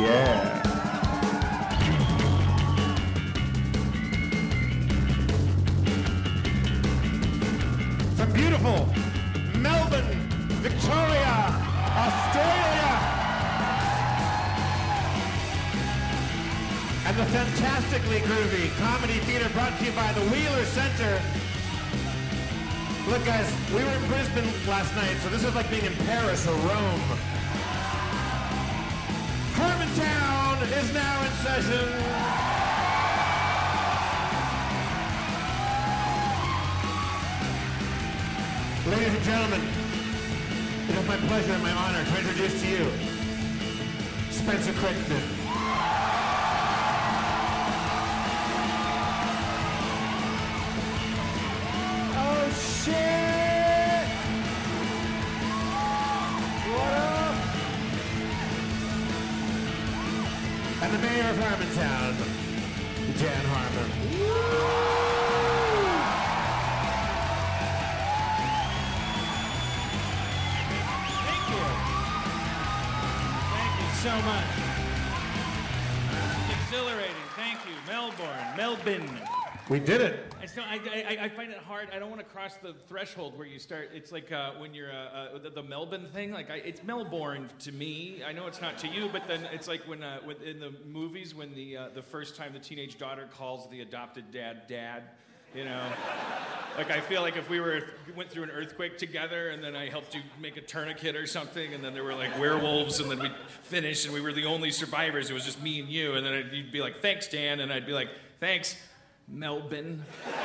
Yeah. From beautiful Melbourne, Victoria, Australia. And the fantastically groovy comedy theater brought to you by the Wheeler Center. Look, guys, we were in Brisbane last night, so this is like being in Paris or Rome. Hermantown is now in session. Ladies and gentlemen, it is my pleasure and my honor to introduce to you Spencer Crichton. Oh shit! What up? And the mayor of Harmontown, Dan Harmon. So much. Exhilarating. Thank you. Melbourne. We did it. I find it hard. I don't want to cross the threshold where you start. It's like when you're the Melbourne thing. Like it's Melbourne to me. I know it's not to you, but then it's like when in the movies when the first time the teenage daughter calls the adopted dad. You know, like I feel like if we went through an earthquake together, and then I helped you make a tourniquet or something, and then there were like werewolves, and then we finished, and we were the only survivors. It was just me and you, and then you'd be like, "Thanks, Dan," and I'd be like, "Thanks, Melbourne,"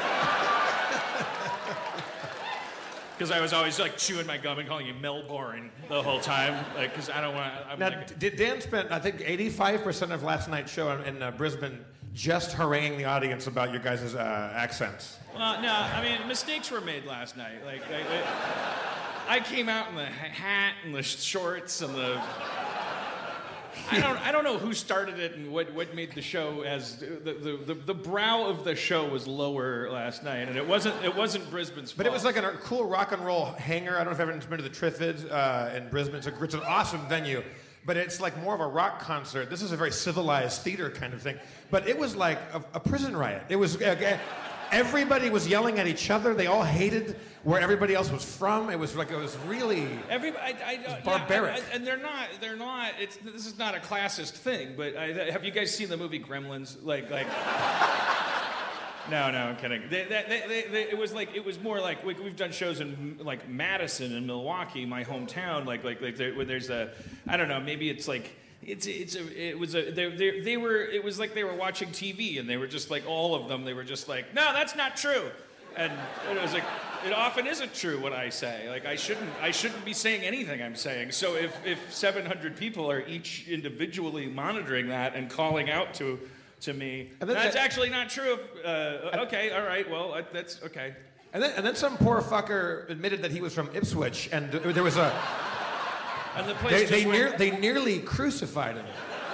because I was always like chewing my gum and calling you Melbourne the whole time, like because I don't want. Now, Dan spent I think 85% of last night's show in Brisbane just haranguing the audience about your guys' accents. Well, no, I mean, mistakes were made last night. Like, I came out in the hat and the shorts and the... I don't know who started it and what made the show as... The brow of the show was lower last night, and it wasn't Brisbane's fault. But it was like a cool rock and roll hangar. I don't know if everyone's been to the Trifid in Brisbane. It's an awesome venue. But it's like more of a rock concert. This is a very civilized theater kind of thing. But it was like a prison riot. It was everybody was yelling at each other. They all hated where everybody else was from. It was really barbaric. Yeah, and they're not. This is not a classist thing. But have you guys seen the movie Gremlins? Like. No, I'm kidding. It was more like we've done shows in like Madison and Milwaukee, my hometown. Like where there's a, I don't know, maybe it's like it was like they were watching TV and they were just like all of them. They were just like, no, that's not true, and it was like it often isn't true what I say. Like I shouldn't be saying anything I'm saying. So if 700 people are each individually monitoring that and calling out to me, that's actually not true. Okay, all right, well, that's okay. And then some poor fucker admitted that he was from Ipswich, and there was a... And the place they nearly crucified him.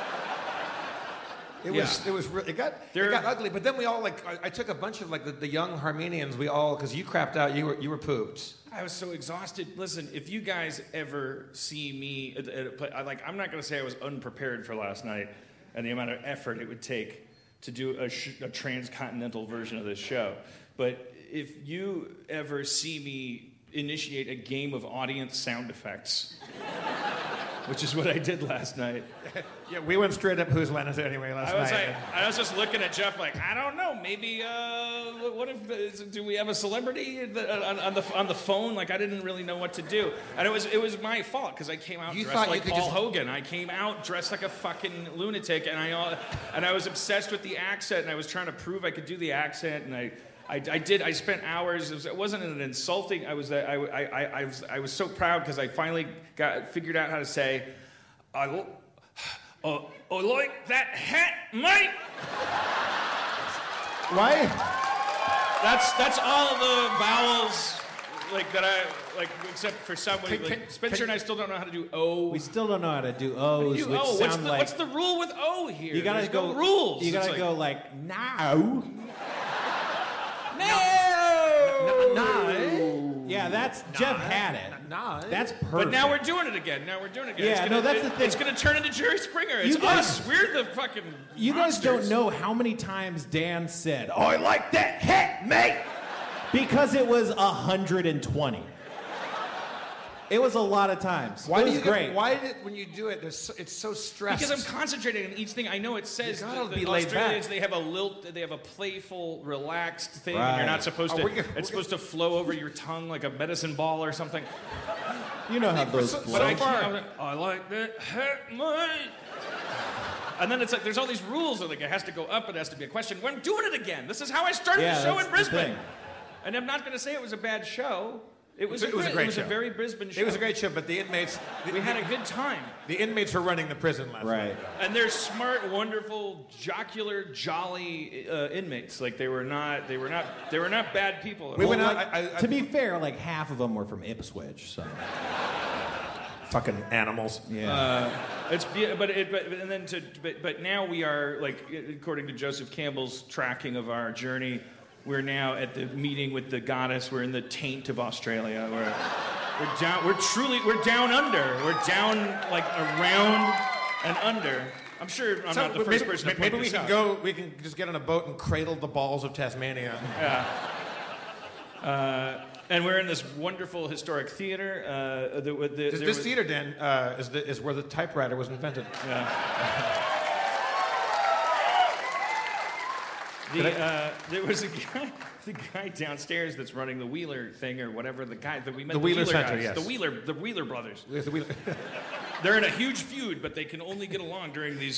It got ugly, but then we all I took a bunch of the young Harmenians, we all, because you crapped out, you were pooped. I was so exhausted. Listen, if you guys ever see me at a play, I'm not going to say I was unprepared for last night and the amount of effort it would take to do a transcontinental version of this show. But if you ever see me initiate a game of audience sound effects, which is what I did last night. Yeah, we went straight up Whose Line Is It Anyway last night. I was just looking at Jeff like, I don't know, maybe, what if, do we have a celebrity on the phone? Like, I didn't really know what to do. And it was my fault, because I came out dressed like Paul Hogan. I came out dressed like a fucking lunatic, and I was obsessed with the accent, and I was trying to prove I could do the accent, and I spent hours. It wasn't an insulting. I was so proud because I finally figured out how to say, I like that hat, mate. Why? That's all the vowels except for somebody. Spencer and I still don't know how to do O. We still don't know how to do O's. What's the rule with O here? You gotta go rules. You gotta go now. No. No. Yeah, that's Jeff had it. Nah. That's perfect. But now we're doing it again. Yeah, that's the thing. It's going to turn into Jerry Springer. It's us. We're the fucking You guys monsters. don't know how many times Dan said, "Oh, I like that hat, mate," because it was 120. It was a lot of times. Why it do was you great. Why did when you do it? It's so stressed. Because I'm concentrating on each thing. I know it says You gotta that be the laid Australians back. they have a lilt, they have a playful, relaxed thing, and Right. you're not supposed Oh, to. we're It's supposed to flow over your tongue like a medicine ball or something. You know how those so- flow. But I far- can't. I'm like, I like that hat, mate. And then it's like there's all these rules. Like it has to go up. It has to be a question. Well, I'm doing it again. This is how I started Yeah, the show that's in the Brisbane. thing. And I'm not going to say it was a bad show. It was a great It was show. a very Brisbane show. It was a great show, but the inmates. We had a good time. The inmates were running the prison last night. Right. And they're smart, wonderful, jocular, jolly inmates. Like they were not bad people. We went Well, out. like, to be fair, like half of them were from Ipswich, so Fucking animals. yeah. But now we are like according to Joseph Campbell's tracking of our journey, we're now at the meeting with the goddess. We're in the taint of Australia. We're down. We're down under. We're down like around and under. I'm sure I'm So not the first person to point maybe we this can out. go. We can just get on a boat and cradle the balls of Tasmania. And we're in this wonderful historic theater. This theater, Dan, is where the typewriter was invented. There was the guy downstairs that's running the Wheeler thing or whatever. The guy that we met. The Wheeler Center, guys, yes. The Wheeler brothers. With the wheel- They're in a huge feud, but they can only get along during these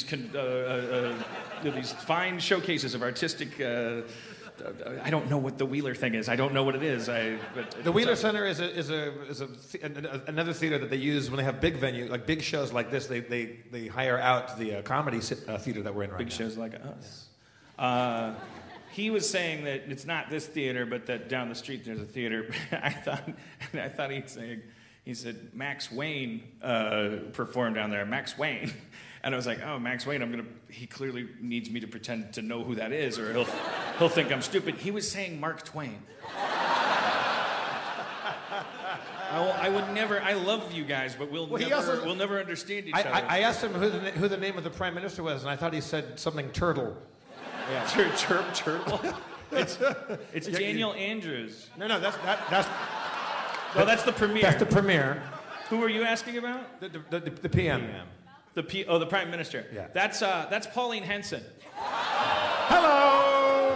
fine showcases of artistic. I don't know what the Wheeler thing is. I don't know what it is. The Wheeler Center is another theater that they use when they have big venue, like big shows like this. They hire out the comedy theater that we're in right Big now. shows like us. He was saying that it's not this theater, but that down the street there's a theater. I thought he said Max Wayne performed down there. Max Wayne, and I was like, oh, Max Wayne. He clearly needs me to pretend to know who that is, or he'll think I'm stupid. He was saying Mark Twain. I would never. I love you guys, but we'll never understand each other. I asked him who the name of the prime minister was, and I thought he said something turtle. Yeah. Turtle. It's Daniel Andrews. No, that's Oh, that's the premier. that's the premier. Who were you asking about? The PM. The prime minister. Yeah. That's Pauline Henson. Hello.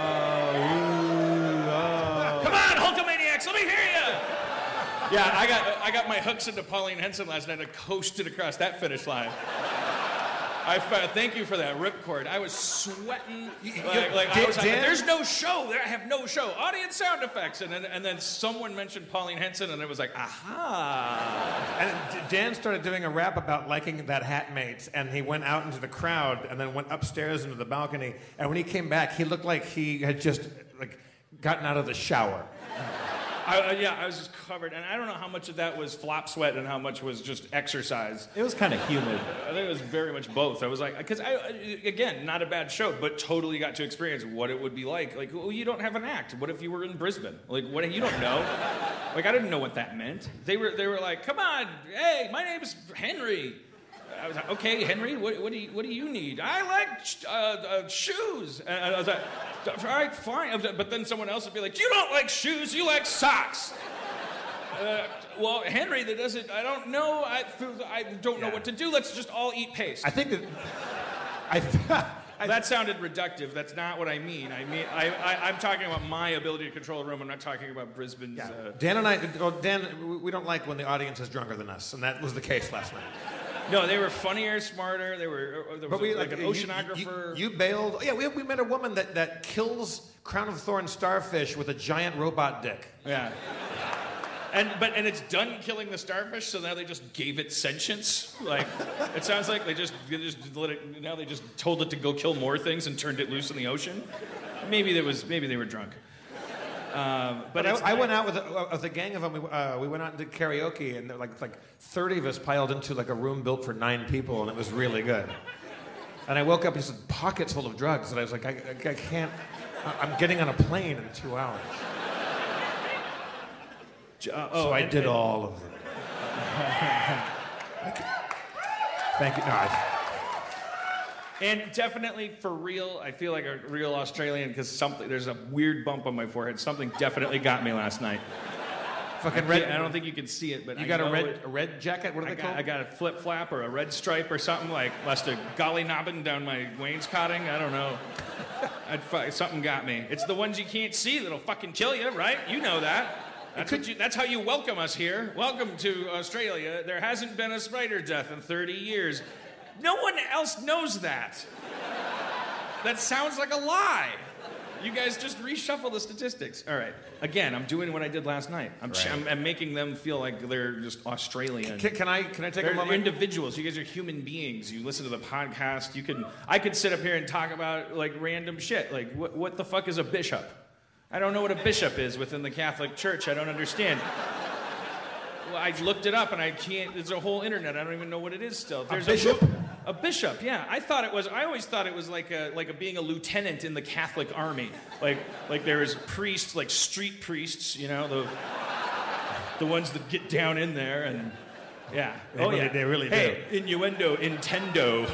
Come on, Hulkamaniacs, let me hear you. Yeah, I got my hooks into Pauline Henson last night and coasted across that finish line. Thank you for that ripcord. I was sweating. I was like, there's no show. I have no show. Audience sound effects. And then someone mentioned Pauline Henson, and it was like, aha. And Dan started doing a rap about liking that hat mate, and he went out into the crowd and then went upstairs into the balcony. And when he came back, he looked like he had just gotten out of the shower. I was just covered, and I don't know how much of that was flop sweat and how much was just exercise. It was kind of humid. I think it was very much both. I was like, because again, not a bad show, but totally got to experience what it would be like. Like, well, you don't have an act. What if you were in Brisbane? Like, what? You don't know. Like, I didn't know what that meant. They were like, come on, hey, my name's Henry. I was like, okay, Henry, what do you need? I like shoes. And I was like, all right, fine. But then someone else would be like, you don't like shoes, you like socks. Well, Henry, that doesn't. I don't know. I don't know what to do. Let's just all eat paste. I think that. That sounded reductive. That's not what I mean. I'm talking about my ability to control a room. I'm not talking about Brisbane's. Dan and I. Well, Dan, we don't like when the audience is drunker than us, and that was the case last night. No, they were funnier, smarter. There was an oceanographer. You bailed. Yeah, we met a woman that kills crown of thorns starfish with a giant robot dick. Yeah. And it's done killing the starfish, so now they just gave it sentience. Like, it sounds like they just let it. Now they just told it to go kill more things and turned it loose in the ocean. Maybe they were drunk. But I went out with a gang of them. We went out and did karaoke, and like 30 of us piled into like a room built for 9 people, and it was really good. And I woke up and just pockets full of drugs, and I was like, I can't. I'm getting on a plane in 2 hours. So I did all of them. Thank you. No, And definitely for real, I feel like a real Australian because there's a weird bump on my forehead. Something definitely got me last night. fucking red. I don't think you can see it, but You got a red jacket? What are they called? I got a flip flap or a red stripe or something like must have golly knobbing down my wainscoting. I don't know. Something got me. It's the ones you can't see that'll fucking kill you, right? You know that. That's how you welcome us here. Welcome to Australia. There hasn't been a spider death in 30 years. No one else knows that. That sounds like a lie. You guys just reshuffle the statistics. All right. Again, I'm doing what I did last night. I'm making them feel like they're just Australian. Can I take they're a moment? Individuals. You guys are human beings. You listen to the podcast. I could sit up here and talk about like random shit. Like what the fuck is a bishop? I don't know what a bishop is within the Catholic Church. I don't understand. Well, I looked it up and I can't. There's a whole internet. I don't even know what it is still. There's a bishop? A bishop, yeah. I always thought it was like being a lieutenant in the Catholic Army. Like there was priests, like street priests, you know, the ones that get down in there and yeah. They really do. Hey, innuendo, intendo.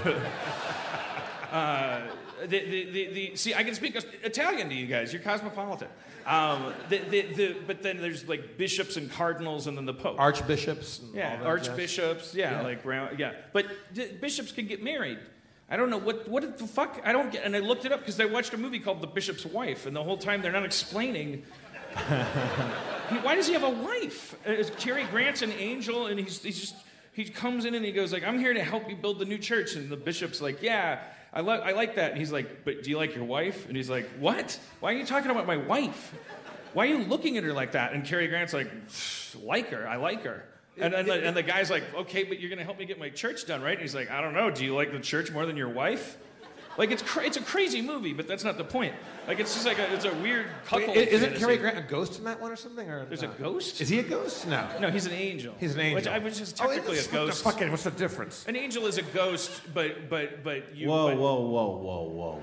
See, I can speak Italian to you guys. You're cosmopolitan. But then there's like bishops and cardinals, and then the Pope. Archbishops. Yeah, archbishops. Yeah, like yeah. But bishops can get married. I don't know what the fuck. I don't get. And I looked it up because I watched a movie called The Bishop's Wife, and the whole time they're not explaining. Why does he have a wife? Cary Grant's an angel, and he comes in and he goes like, "I'm here to help you build the new church," and the bishop's like, "Yeah." I like that. And he's like, "But do you like your wife?" And he's like, "What? Why are you talking about my wife? Why are you looking at her like that?" And Cary Grant's like, "Like her. I like her." And the guy's like, "Okay, but you're going to help me get my church done, right?" And he's like, "I don't know. Do you like the church more than your wife?" Like, it's a crazy movie, but that's not the point. Like, it's just like it's a weird couple. Isn't Cary Grant a ghost in that one or something? Or there's a ghost? Is he a ghost? No. No, he's an angel. He's an angel. Which is technically a ghost. What's the difference? An angel is a ghost, but you. Whoa.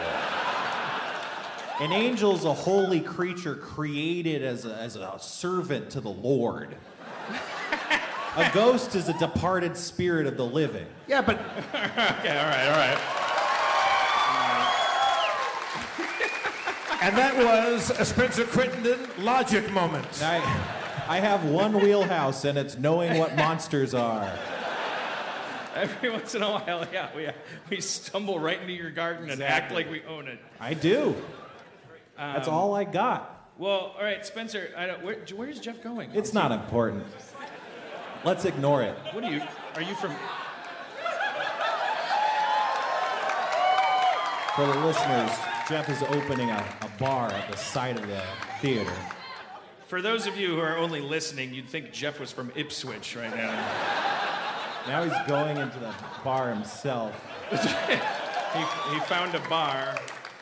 An angel's a holy creature created as a servant to the Lord. A ghost is a departed spirit of the living. Yeah, but okay, all right. And that was a Spencer Crittenden logic moment. I have one wheelhouse, and it's knowing what monsters are. Every once in a while, yeah, we stumble right into your garden and act like we own it. I do. That's all I got. Well, all right, Spencer, where's Jeff going? It's not important. Let's ignore it. Are you from... For the listeners, Jeff is opening a bar at the side of the theater. For those of you who are only listening, you'd think Jeff was from Ipswich right now. Now he's going into the bar himself. He found a bar.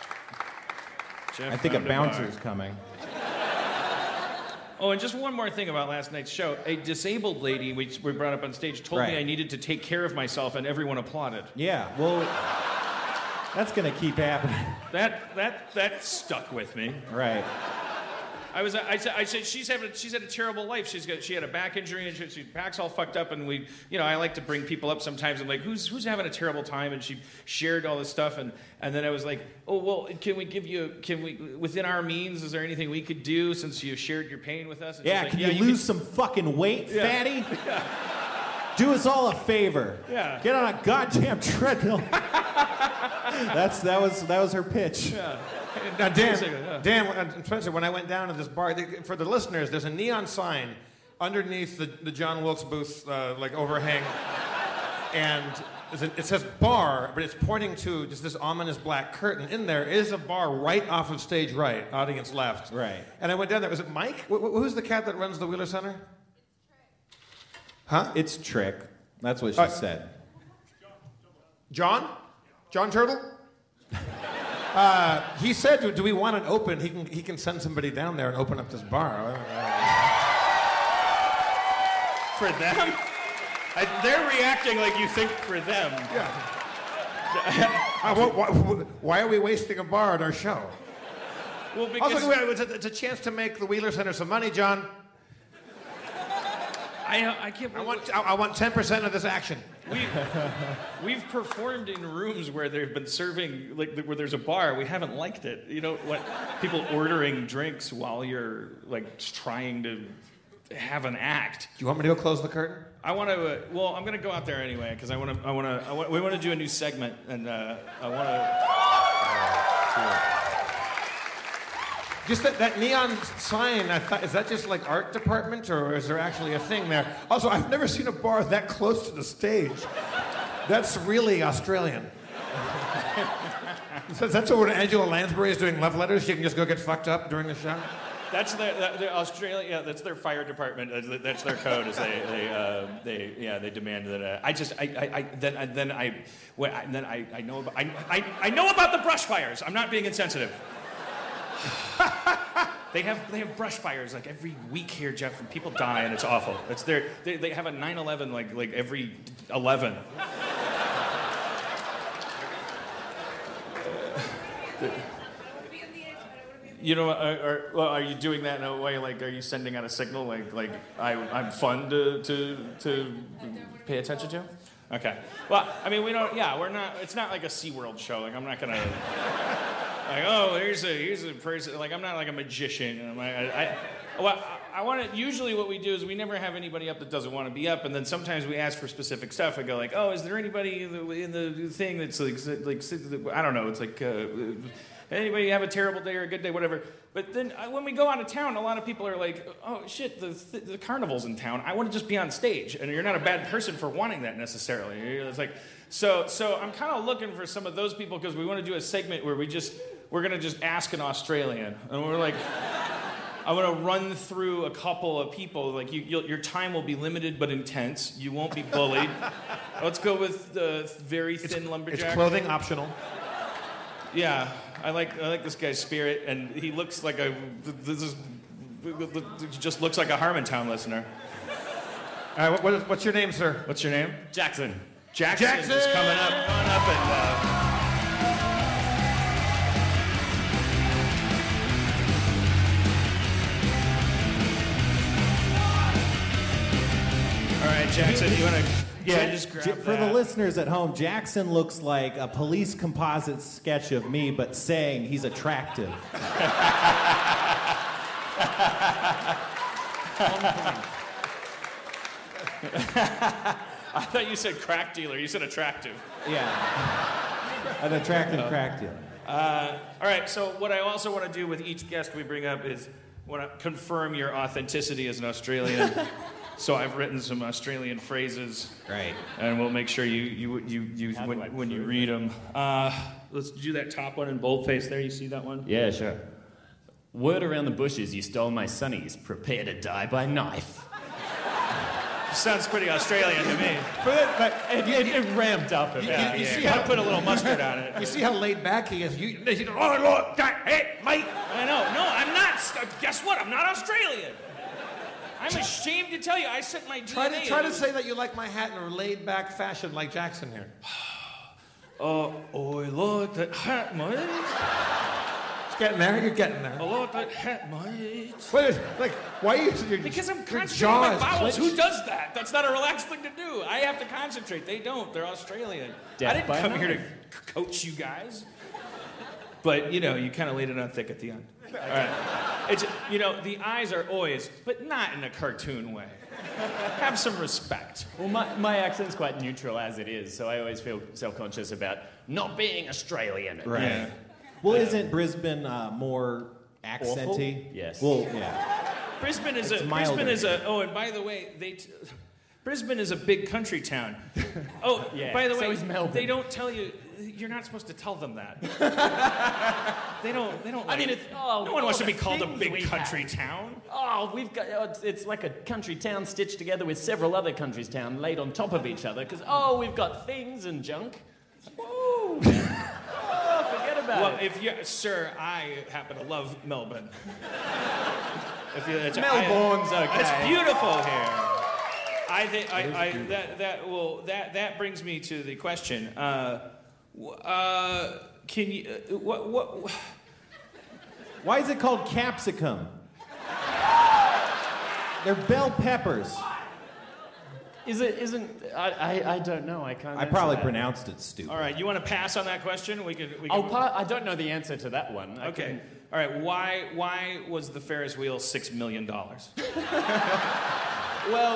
I think a bouncer's coming. Oh, and just one more thing about last night's show. A disabled lady we brought up on stage told me I needed to take care of myself, and everyone applauded. Yeah, well, that's going to keep happening. That stuck with me. Right. I said she's had a terrible life. She had a back injury and she back's all fucked up. And I like to bring people up sometimes. I'm like, who's having a terrible time? And she shared all this stuff. And then I was like, oh well, can we within our means? Is there anything we could do since you shared your pain with us? And yeah, like, can you lose some fucking weight, fatty? Yeah. Do us all a favor. Yeah. Get on a goddamn treadmill. that was her pitch. Yeah. Now, Dan, Spencer, when I went down to this bar, for the listeners, there's a neon sign underneath the John Wilkes Booth like overhang, and it says bar, but it's pointing to just this ominous black curtain. In there is a bar right off of stage right, audience left. Right. And I went down there. Was it Mike? Who's the cat that runs the Wheeler Center? Huh? It's Trick. That's what she said. John? John Turtle? He said, do we want it open? He can send somebody down there and open up this bar. For them? They're reacting like you think for them. Yeah. Why are we wasting a bar at our show? Well, because... Also, it's a chance to make the Wheeler Center some money, John. I can't. I want 10% of this action. We've performed in rooms where they've been serving, like where there's a bar. We haven't liked it. You know what? People ordering drinks while you're like trying to have an act. Do you want me to go close the curtain? I want to. Well, I'm going to go out there anyway because we want to do a new segment, and I want to. Just that neon sign, I thought, is that just like art department or is there actually a thing there? Also, I've never seen a bar that close to the stage. That's really Australian. So that's when Angela Lansbury is doing love letters, she can just go get fucked up during the show? That's the Australia. Yeah, that's their fire department. That's their code. Is they demand that. I know about I know about the brush fires. I'm not being insensitive. They have brush fires like every week here, Jeff, and people die, and it's awful. They have a 9/11 like every 11. You know, are you doing that in a way like, are you sending out a signal like I'm fun to pay attention to? Okay. Well, I mean, we're not. It's not like a SeaWorld show. Like I'm not gonna. Like, oh, here's a person. Like I'm not like a magician. I want to. Usually, what we do is we never have anybody up that doesn't want to be up, and then sometimes we ask for specific stuff. I go like, oh, is there anybody in the thing that's like I don't know. It's like. Anybody have a terrible day or a good day, whatever. But then when we go out of town, a lot of people are like, oh, shit, the carnival's in town. I want to just be on stage. And you're not a bad person for wanting that necessarily. It's like, so I'm kind of looking for some of those people because we want to do a segment where we're going to just ask an Australian. And we're like, I want to run through a couple of people. Like, your time will be limited but intense. You won't be bullied. Let's go with the very thin lumberjack. It's clothing optional. Yeah, I like this guy's spirit, and he looks like just looks like a Harmontown listener. All right, what's your name, sir? What's your name? Jackson. Jackson is coming up, and. All right, Jackson, you want to? Yeah, just grab that. For the listeners at home, Jackson looks like a police composite sketch of me, but saying he's attractive. I thought you said crack dealer. You said attractive. Yeah. An attractive crack dealer. All right, so what I also want to do with each guest we bring up is want to confirm your authenticity as an Australian. So I've written some Australian phrases. Right. And we'll make sure you when you read them. Let's do that top one in boldface there. You see that one? Yeah, sure. Word around the bushes, you stole my sunnies. Prepare to die by knife. Sounds pretty Australian to me. But it ramped up a bit. You see Gotta how put a little mustard on it. You see how laid back he is. Oh Lord, hey, mate. I know. No, I'm not. Guess what? I'm not Australian. I'm ashamed to tell you, I sent my DNA. Try to say that you like my hat in a laid-back fashion like Jackson here. I like that hat, mate. It's getting there. You're getting there. I like that hat, mate. Wait, like, why are you? Because I'm your concentrating on my jaws vowels. clenched. Who does that? That's not a relaxed thing to do. I have to concentrate. They don't. They're Australian. Death I didn't by come here to knife. coach you guys. But, you kind of laid it on thick at the end. All right. It's, the eyes are always, but not in a cartoon way. Have some respect. Well, my accent's quite neutral as it is, so I always feel self-conscious about not being Australian. Right. Yeah. Well, isn't Brisbane more accenty? Awful? Yes. Well, yeah. Brisbane is milder. oh, and by the way, Brisbane is a big country town. Oh, Yeah, by the so way, is Melbourne. they don't tell you. You're not supposed to tell them that. They don't. I mean, no one wants to be called a things big we country have. town. Oh, we've got. It's like a country town stitched together with several other countries' town laid on top of each other. Because we've got things and junk. Woo! Forget about Well, it. if you, sir, I happen to love Melbourne. Melbourne's okay. It's beautiful here. I think that brings me to the question. Can you what? Why is it called capsicum? They're bell peppers. Isn't I don't know. I can't. I probably pronounced it stupid. All right, you want to pass on that question? We could. I don't know the answer to that one. Okay. All right. Why was the Ferris wheel $6 million? Well,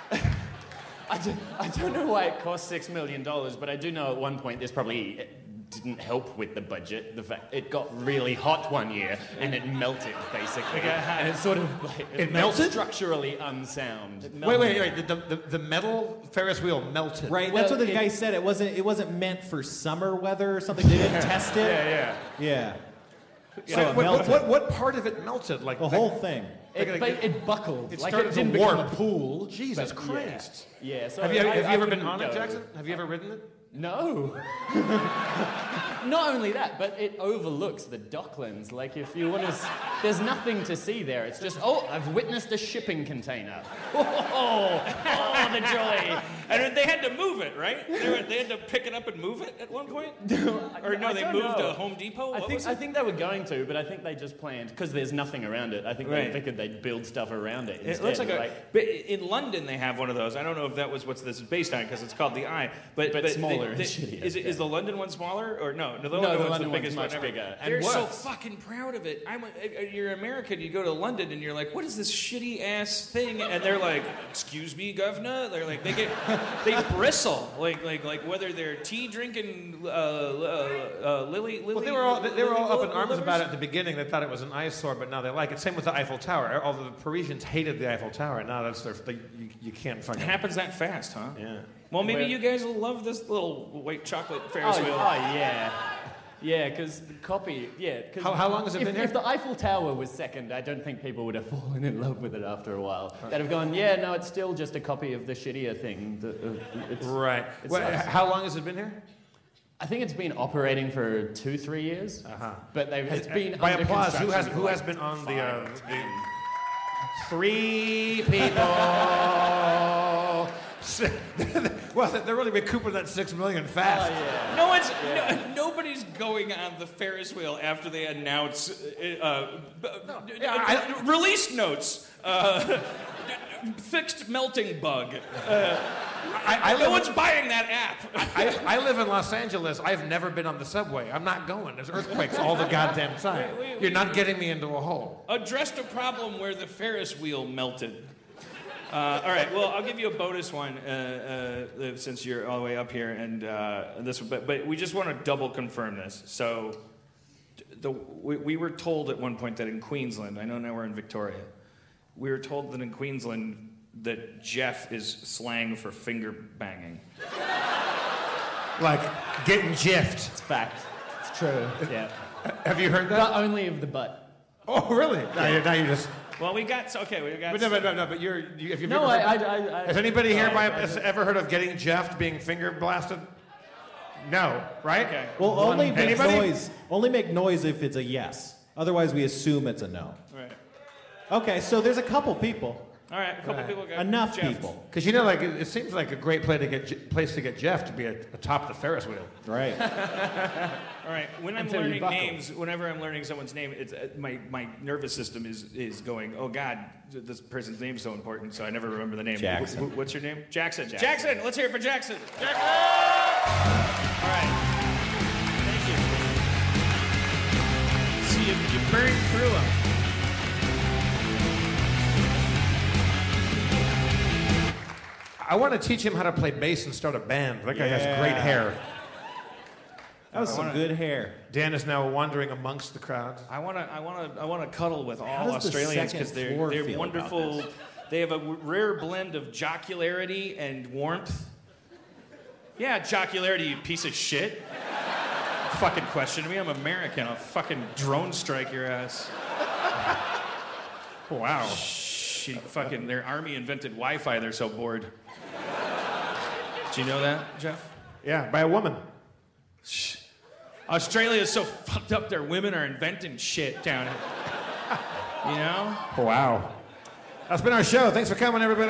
I don't know why it cost $6 million, but I do know at one point this probably didn't help with the budget. The fact it got really hot one year and it melted basically, and it's sort of like It melted? structurally unsound. Wait. The metal Ferris wheel melted. Right, Well, that's what the guy said. It wasn't meant for summer weather or something. They didn't test it. Yeah. So it melted. What part of it melted? Like The whole thing. It buckled. It like started it didn't to warp. become a pool. Jesus but Christ. Yeah. So Have you ever been couldn't on it, go. Jackson? Have you ever ridden it? No. Not only that, but it overlooks the Docklands. Like, if you want to... There's nothing to see there. It's just, I've witnessed a shipping container. Oh, the joy. And they had to move it, right? They had to pick it up and move it at one point? They moved to Home Depot? I think they were going to, but I think they just planned, because there's nothing around it. I think they figured they'd build stuff around it instead. It looks like but in London they have one of those. I don't know if that was what this is based on, because it's called the Eye. But smaller and shittier. Is the London one smaller? Or no? The London one's biggest much one ever. bigger. And They're so worse. fucking proud of it. You're American, you go to London and you're like, what is this shitty ass thing? And they're like, excuse me, governor? They're like, they bristle. Like whether they're tea drinking Lily. Well, they were all up in arms about it at the beginning. They thought it was an eyesore, but now they like it. Same with the Eiffel Tower. All the Parisians hated the Eiffel Tower, and now that's you can't fucking. It happens that fast, huh? Yeah. Well, maybe you guys will love this little white chocolate Ferris wheel. Yeah. Yeah, because the copy... Yeah, cause How long has it been here? If the Eiffel Tower was second, I don't think people would have fallen in love with it after a while. They'd have gone, yeah, no, it's still just a copy of the shittier thing. Right. It's Well, nice. how long has it been here? I think it's been operating for 2-3 years. But it's been By under applause, who construction has for has like been on 5 or the 10. 3 people? Well, they're really recouping that $6 million fast. Nobody's going on the Ferris wheel after they announce release notes. Fixed melting bug. No one's buying that app. I live in Los Angeles. I've never been on the subway. I'm not going. There's earthquakes all the goddamn time. You're not getting me into a hole. Addressed a problem where the Ferris wheel melted. All right. Well, I'll give you a bonus one since you're all the way up here, and this. But we just want to double confirm this. So, we were told at one point that in Queensland, I know now we're in Victoria, we were told that in Queensland that Jeff is slang for finger banging. Like getting jiffed. It's fact. It's true. Yeah. Have you heard that? But only of the butt. Oh, really? Now you just. Well, we got. But no. But if you've No, ever heard, I has anybody here has ever heard of getting jeffed, being finger blasted? No, right? Okay. Well, only make Anybody? noise. Only make noise if it's a yes. Otherwise, we assume it's a no. Right. Okay, so there's a couple people. All right. A couple people got Enough Jeff. people. Because like it seems like a great place to get Jeff to be atop the Ferris wheel. Right. All right. When I'm Until you learning buckle. names, whenever I'm learning someone's name, it's my nervous system is going, oh God, this person's name's so important, so I never remember the name. Jackson. What's your name? Jackson. Jackson. Let's hear it for Jackson. Jackson. All right. Thank you. See, you burned through them. I want to teach him how to play bass and start a band. That guy has great hair. That was some good hair. Dan is now wandering amongst the crowd. I want to cuddle with all does the Australians second because they're floor feel wonderful. about They have a rare blend of jocularity and warmth. Yeah, jocularity, you piece of shit. Fucking question me. I'm American. I'll fucking drone strike your ass. Wow. Shit, fucking. Their army invented Wi-Fi. They're so bored. Do you know that, Jeff? Yeah, by a woman. Australia's so fucked up. Their women are inventing shit down here. You know? Wow. That's been our show. Thanks for coming, everybody.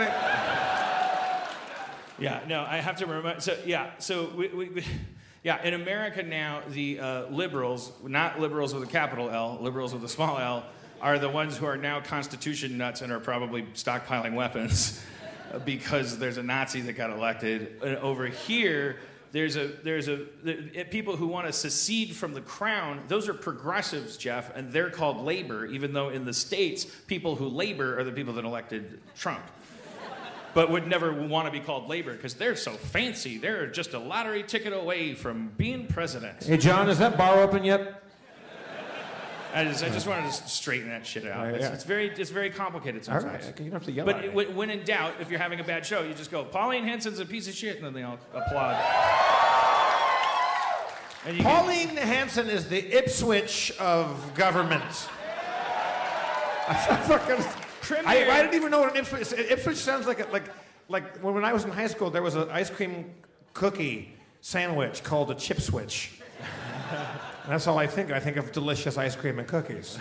Yeah, no, I have to remind. So we in America now, the liberals, not liberals with a capital L, liberals with a small L, are the ones who are now Constitution nuts and are probably stockpiling weapons. because there's a Nazi that got elected. And over here, there's people who want to secede from the crown. Those are progressives, Jeff, and they're called labor, even though in the States, people who labor are the people that elected Trump. But would never want to be called labor because they're so fancy. They're just a lottery ticket away from being president. Hey, John, is that bar open yet? I just wanted to straighten that shit out. Yeah. It's very complicated All sometimes. right, you don't have to yell But at me. when in doubt, if you're having a bad show, you just go, Pauline Hanson's a piece of shit, and then they all applaud. And Pauline Hanson is the Ipswich of government. I didn't even know what an Ipswich. Ipswich sounds like when I was in high school, there was an ice cream cookie sandwich called a chip switch. That's all I think. I think of delicious ice cream and cookies.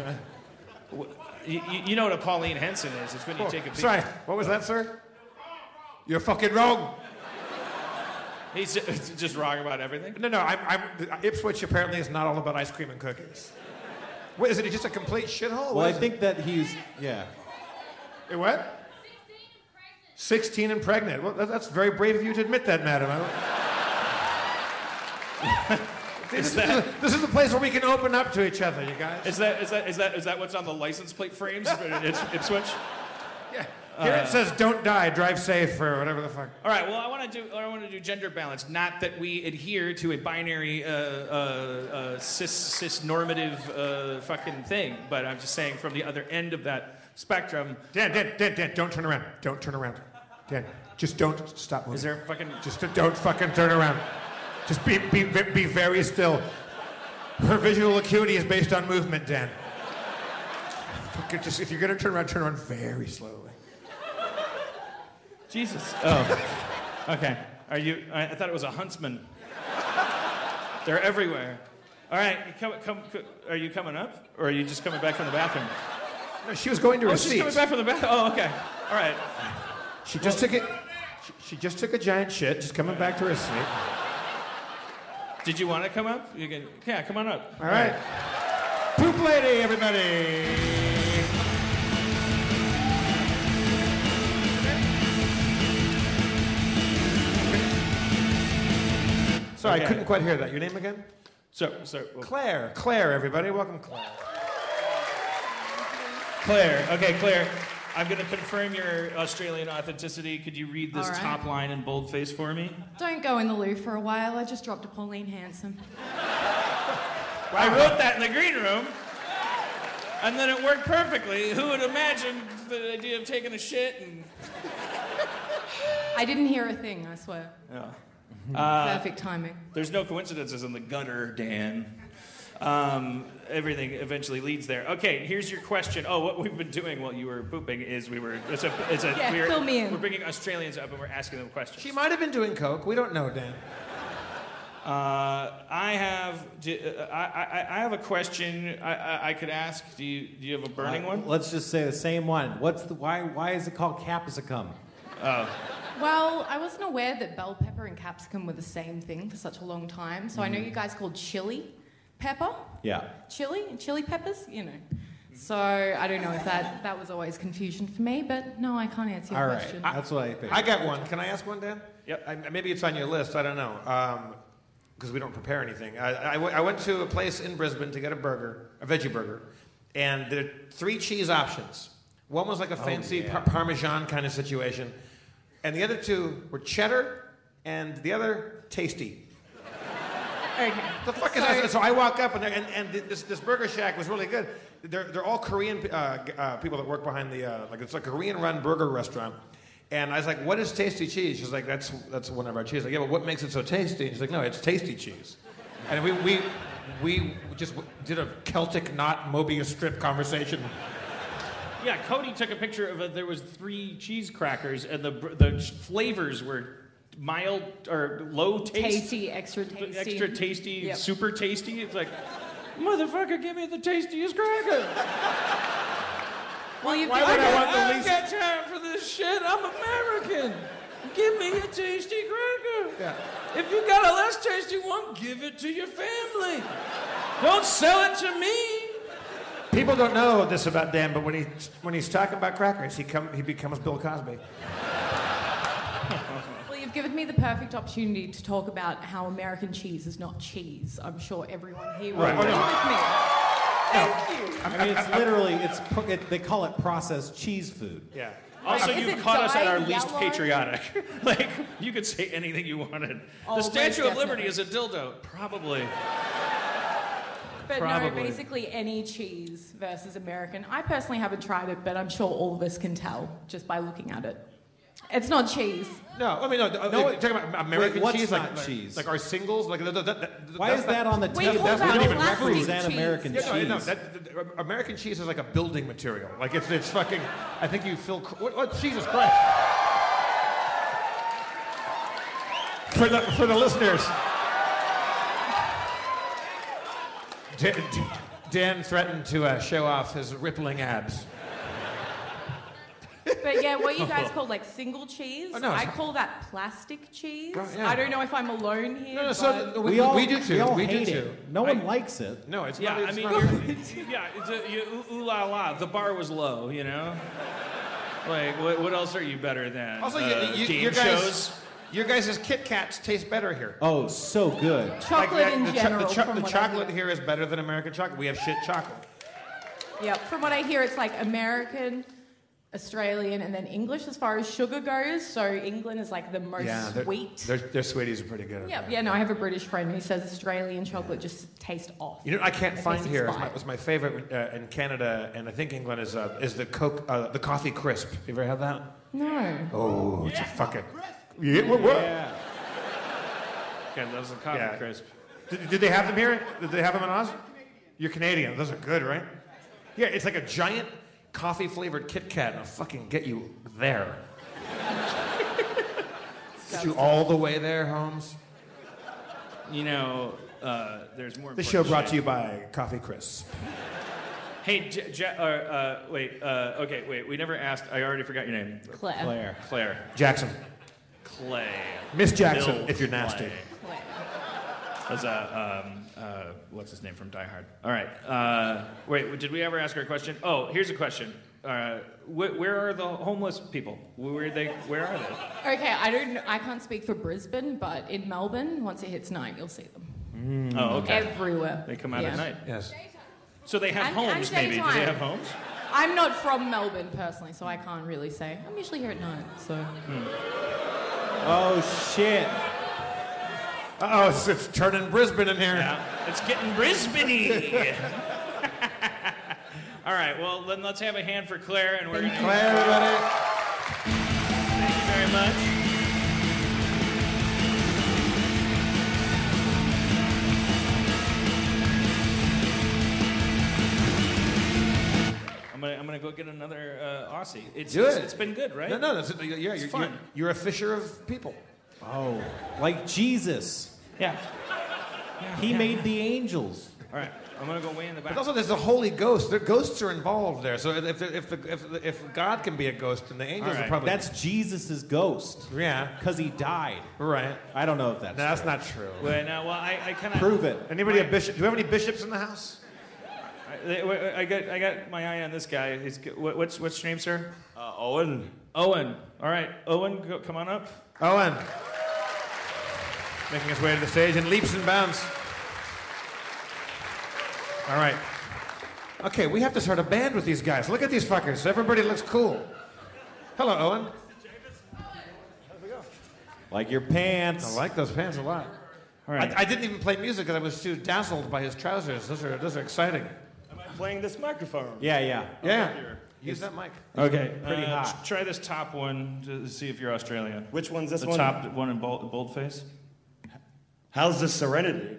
You know what a Pauline Henson is? It's when you take a big... Sorry, what was that, sir? You're fucking wrong. He's just wrong about everything? No, Ipswich apparently is not all about ice cream and cookies. Wait, is it just a complete shithole? Well, I think that he's, yeah. Hey, what? 16 and pregnant. Well, that's very brave of you to admit that, madam. This is the place where we can open up to each other, you guys. Is that what's on the license plate frames? It's Ipswich? Yeah. Here it says, "Don't die, drive safe," or whatever the fuck. All right. Well, I want to do gender balance. Not that we adhere to a binary cis normative fucking thing, but I'm just saying from the other end of that spectrum. Dan, don't turn around. Don't turn around. Dan, just don't stop moving. Is there fucking? Just don't fucking turn around. Just be very still. Her visual acuity is based on movement, Dan. If you're gonna turn around very slowly. Jesus. Oh. Okay. Are you? I thought it was a huntsman. They're everywhere. All right. Are you coming up, or are you just coming back from the bathroom? No, she was going to her seat. She's coming back from the bathroom. Oh, okay. All right. She just took it. She just took a giant shit. Just coming back to her seat. Did you want to come up? Yeah, come on up. All right. Poop lady, everybody. Sorry, Okay. I couldn't quite hear that. Your name again? So Claire, everybody. Welcome, Claire. Claire. Okay, Claire. I'm going to confirm your Australian authenticity. Could you read this All right. top line in boldface for me? Don't go in the loo for a while. I just dropped a Pauline Hanson. I wrote that in the green room, and then it worked perfectly. Who would imagine the idea of taking a shit and... I didn't hear a thing, I swear. Yeah. Perfect timing. There's no coincidences in the gutter, Dan. Everything eventually leads there. Okay, here's your question. Oh, what we've been doing while you were pooping is fill me in. We're bringing Australians up and we're asking them questions. She might have been doing coke. We don't know, Dan. I have a question I could ask. Do you have a burning one? Let's just say the same one. Why is it called capsicum? Well, I wasn't aware that bell pepper and capsicum were the same thing for such a long time. So I know you guys called chili pepper. Yeah. Chili peppers, you know. So I don't know if that was always confusion for me, but no, I can't answer your All right. question. That's what I think. I got one. Can I ask one, Dan? Yep. Maybe it's on your list. I don't know. Because we don't prepare anything. I went to a place in Brisbane to get a veggie burger, and there are 3 cheese options. One was like a fancy Parmesan kind of situation, and the other 2 were cheddar, and the other tasty. Okay. The fuck is that? So I walk up, and this burger shack was really good. They're all Korean people that work behind the it's a Korean-run burger restaurant. And I was like, "What is tasty cheese?" She's like, "That's one of our cheese." Like, yeah, but what makes it so tasty? And she's like, "No, it's tasty cheese." And we just did a Celtic knot Mobius strip conversation. Yeah, Cody took a picture of there was 3 cheese crackers, and the flavors were mild or low taste. Tasty, extra tasty. Extra tasty, Yep. super tasty. It's like, motherfucker, give me the tastiest cracker. Well, I don't got time for this shit. I'm American. Give me a tasty cracker. Yeah. If you got a less tasty one, give it to your family. Don't sell it to me. People don't know this about Dan, but when he's talking about crackers, he becomes Bill Cosby. you've given me the perfect opportunity to talk about how American cheese is not cheese. I'm sure everyone here will Right. agree with me. Thank you. I mean, it's literally, they call it processed cheese food. Yeah. Also, Is you it caught us at our dyed least yellow? patriotic. Like, you could say anything you wanted. Oh, The Statue of most Liberty definitely. is a dildo. Probably. But Probably. no, basically any cheese versus American. I personally haven't tried it, but I'm sure all of us can tell just by looking at it. It's not cheese. No, I mean, no. You're talking about American Wait, what's cheese, not cheese? like our singles, like Why is that on the We table? call We that don't even plastic represent cheese. American Yeah, cheese. no, American cheese is like a building material. Like it's fucking. I think you feel. What Jesus Christ. For the listeners, Dan threatened to show off his rippling abs. But yeah, what you guys call like single cheese, Oh, no, I it's- call that plastic cheese. Right, yeah. I don't know if I'm alone here. No, but so we do too. We all We do hate too. it. No one likes it. No, it's Yeah, not. I It's mean, not ooh la la. The bar was low, you know? Like, what else are you better than? Also, game your shows? your guys' Kit Kats taste better here. Oh, so good. chocolate Like, in the general. from the what chocolate I hear. here is better than American chocolate. We have shit chocolate. Yep, from what I hear, it's like American, Australian, and then English as far as sugar goes. So England is like the most sweet. Their sweeties are pretty good. Yeah, no, I have a British friend who says Australian chocolate just tastes off. You know, I can't It find tastes here. expired. Was my favorite in Canada, and I think England is the Coke, the coffee crisp. You ever had that? No. Oh, it's a fucking. Yeah, what? Yeah. Okay, that was a coffee Yeah. crisp. Did they have them here? Did they have them in Oz? You're Canadian. Those are good, right? Yeah, it's like a giant coffee flavored Kit Kat, and I'll fucking get you there. Get you all the way there, Holmes. You know, there's more. This show brought to you. you by Coffee Crisp. Hey, okay, wait. We never asked. I already forgot your name. Claire. Claire. Jackson. Clay. Miss Jackson, Bill if you're nasty. Clay. That's what's his name from Die Hard? All right. Wait, did we ever ask her a question? Oh, here's a question. Where are the homeless people? Where are they? Okay, I can't speak for Brisbane, but in Melbourne, once it hits night, you'll see them Oh, okay. everywhere. They come out at night. Yes. So they have And- homes, and maybe. Do they daytime. have homes? I'm not from Melbourne personally, so I can't really say. I'm usually here at night, so. Oh, shit. Oh, it's turning Brisbane in here. Yeah. It's getting Brisbane-y. All right, well, then let's have a hand for Claire, and we're going to... Claire, everybody. Thank you very much. I'm gonna go get another Aussie. It's been good, right? No, that's yeah. It's You're, fun. you're a fisher of people. Oh, like Jesus. Yeah. He made the angels. All right, I'm gonna go way in the back. But also, there's the Holy Ghost. The ghosts are involved there. So if God can be a ghost, then the angels All are right. probably. That's Jesus' ghost. yeah. Because he died. Right. I don't know if that's No, that's true. not true. Well, I kind of Prove it. Anybody a bishop? Do we have any bishops in the house? I got my eye on this guy. What's your name, sir? Owen. Owen. All right, Owen, come on up. Owen. Making his way to the stage in leaps and bounds. All right. Okay, we have to start a band with these guys. Look at these fuckers. Everybody looks cool. Hello, Owen. Like your pants. I like those pants a lot. All right. I didn't even play music because I was too dazzled by his trousers. Those are exciting. Am I playing this microphone? Yeah, yeah. Yeah. Use that mic. Okay, pretty hot. Try this top one to see if you're Australian. Which one's this The one? top one in boldface. How's the Serenity?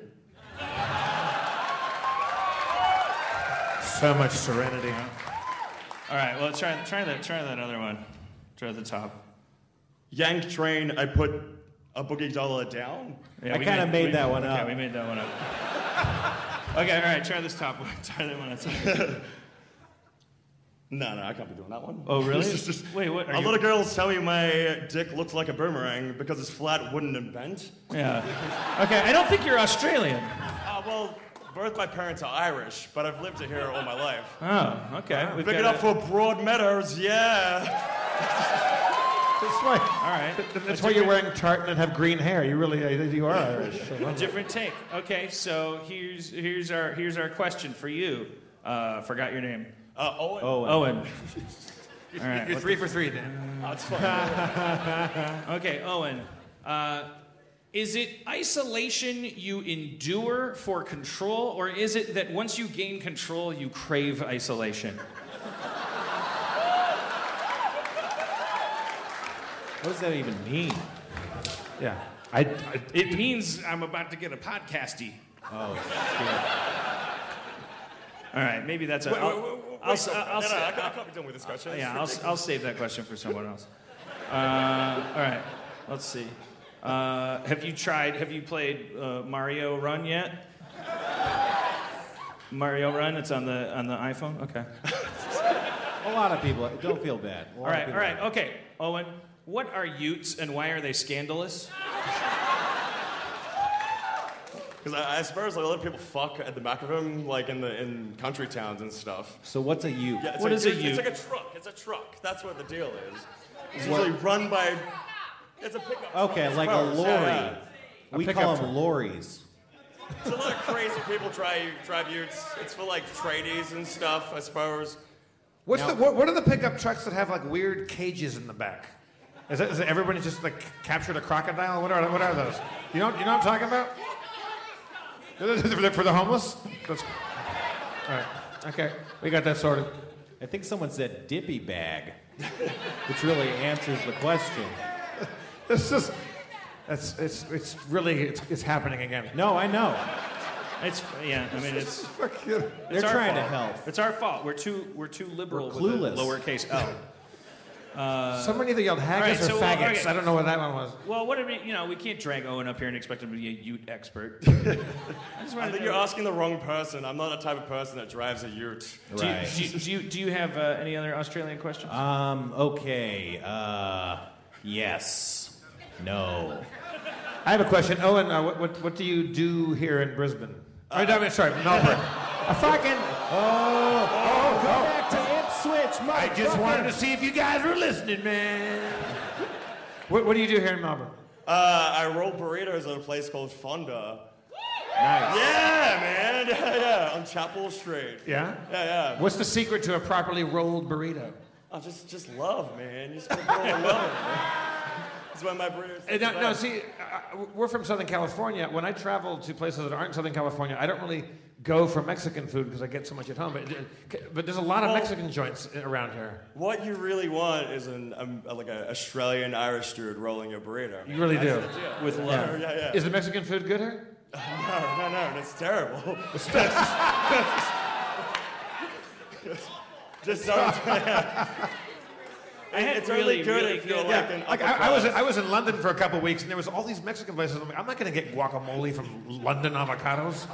So much serenity. All right, well, try that other one. Try the top. Yank train, I put a boogie dollar down. Yeah, I we kinda made that one okay, up. we made that one up. Okay, all right, try this top one. Try that one outside. No, I can't be doing that one. Oh, really? It's just- Wait, what? A lot of girls tell me my dick looks like a boomerang because it's flat, wooden, and bent. Yeah. Okay, I don't think you're Australian. Well, both my parents are Irish, but I've lived here all my life. Oh, okay. We've Pick got it up for Broad Meadows, yeah. That's why. All right. That's why you're wearing tartan and have green hair. You are Irish. A different take. Okay, so here's our question for you. Forgot your name. Owen. Owen. All right. You're 3 for 3, Dan. That's fine. Okay, Owen. Is it isolation you endure for control, or is it that once you gain control, you crave isolation? What does that even mean? Yeah. It means I'm about to get a podcasty. Oh, All right, maybe that's a. I can't be done with this question. Yeah, I'll save that question for someone else. All right, let's see. Have you played Mario Run yet? Mario Run, it's on the iPhone? Okay. a lot of people. Don't feel bad. All right, okay. Owen, what are Utes and why are they scandalous? Because I suppose like, a lot of people fuck at the back of them, like in country towns and stuff. So what's a ute? Yeah, What is a ute? It's like a truck. It's a truck. That's what the deal is. It's usually run by. It's a pickup. Okay, truck, like I a suppose. lorry. Yeah. We pickup call them truck. lorries. It's a lot of crazy people drive utes. It's for like tradies and stuff, I suppose. What are the pickup trucks that have like weird cages in the back? Is it everybody just like captured a crocodile? What are those? You know what I'm talking about? For the homeless? All right. Okay. We got that sorted. I think someone said dippy bag, which really answers the question. It's really happening again. No, I know. It's They're our trying to fault. help. It's our fault. We're too liberal We're with the clueless. lowercase L. Somebody either yelled haggis right, or so, faggots. okay. I don't know what that one was. Well, what do we can't drag Owen up here and expect him to be a Ute expert. I just I wanted think to you're asking the wrong person. I'm not the type of person that drives a ute. Right. Do you have any other Australian questions? Okay. Yes. No. I have a question. Owen, what do you do here in Brisbane? Sorry, Melbourne. Go back to Ipswich, motherfucker. I just wanted to see if you guys were listening, man. What do you do here in Melbourne? I roll burritos at a place called Fonda. Nice. Yeah, man. Yeah. On Chapel Street. Yeah? Yeah. What's the secret to a properly rolled burrito? Oh, just love, man. You just gotta put all the love in it. That's why my burritos. No, see, we're from Southern California. When I travel to places that aren't Southern California, I don't really go for Mexican food because I get so much at home. But there's a lot of Mexican joints around here. What you really want is like an Australian Irish dude rolling your burrito. You really do. With love. Yeah. Is the Mexican food good here? No, that's terrible. Just don't. It's only good if you're like an upper class. I was in London for a couple weeks, and there was all these Mexican places. I'm like, I'm not going to get guacamole from London avocados.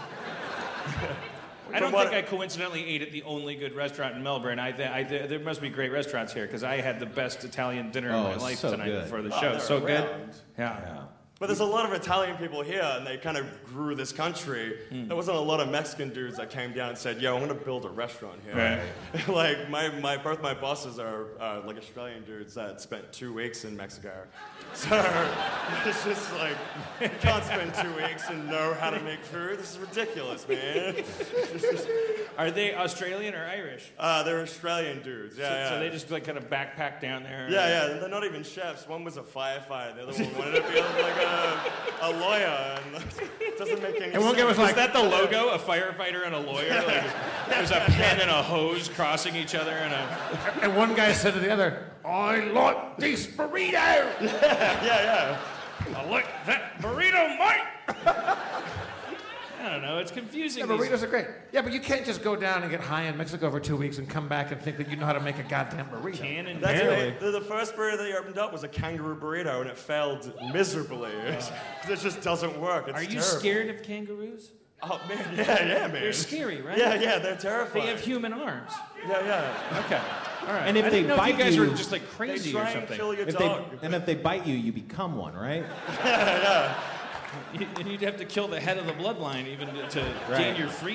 I don't think I coincidentally ate at the only good restaurant in Melbourne. There must be great restaurants here because I had the best Italian dinner of my life so tonight good. before the show. they're So good. around. Yeah. But there's a lot of Italian people here, and they kind of grew this country. There wasn't a lot of Mexican dudes that came down and said, "Yo, I'm gonna build a restaurant here." Like both my bosses are like Australian dudes that spent 2 weeks in Mexico. So it's just like you can't spend 2 weeks and know how to make food. This is ridiculous, man. Are they Australian or Irish? They're Australian dudes. Yeah. So they just like kind of backpack down there. Yeah. They're not even chefs. One was a firefighter. The other one wanted to be like a lawyer. And it doesn't make any And one sense. guy was like, Is that the logo? A firefighter and a lawyer? Like, there's a pen and a hose crossing each other and a... and one guy said to the other, I like this burrito. Yeah. I like that burrito, Mike! I don't know, it's confusing. Yeah, burritos are great. Yeah, but you can't just go down and get high in Mexico for 2 weeks and come back and think that you know how to make a goddamn burrito. Can and That's barely. it. The first burrito they opened up was a kangaroo burrito, and it failed miserably. It just doesn't work. It's Are you terrible. scared of kangaroos? Oh, man. Yeah, man. They're scary, right? Yeah, they're terrifying. They have human arms. Yeah. Okay. All right. And if I they didn't know bite if you guys you- were just like They crazy try or and something. kill your If dog. if they bite you, you become one, right? And you'd have to kill the head of the bloodline even to gain your freedom.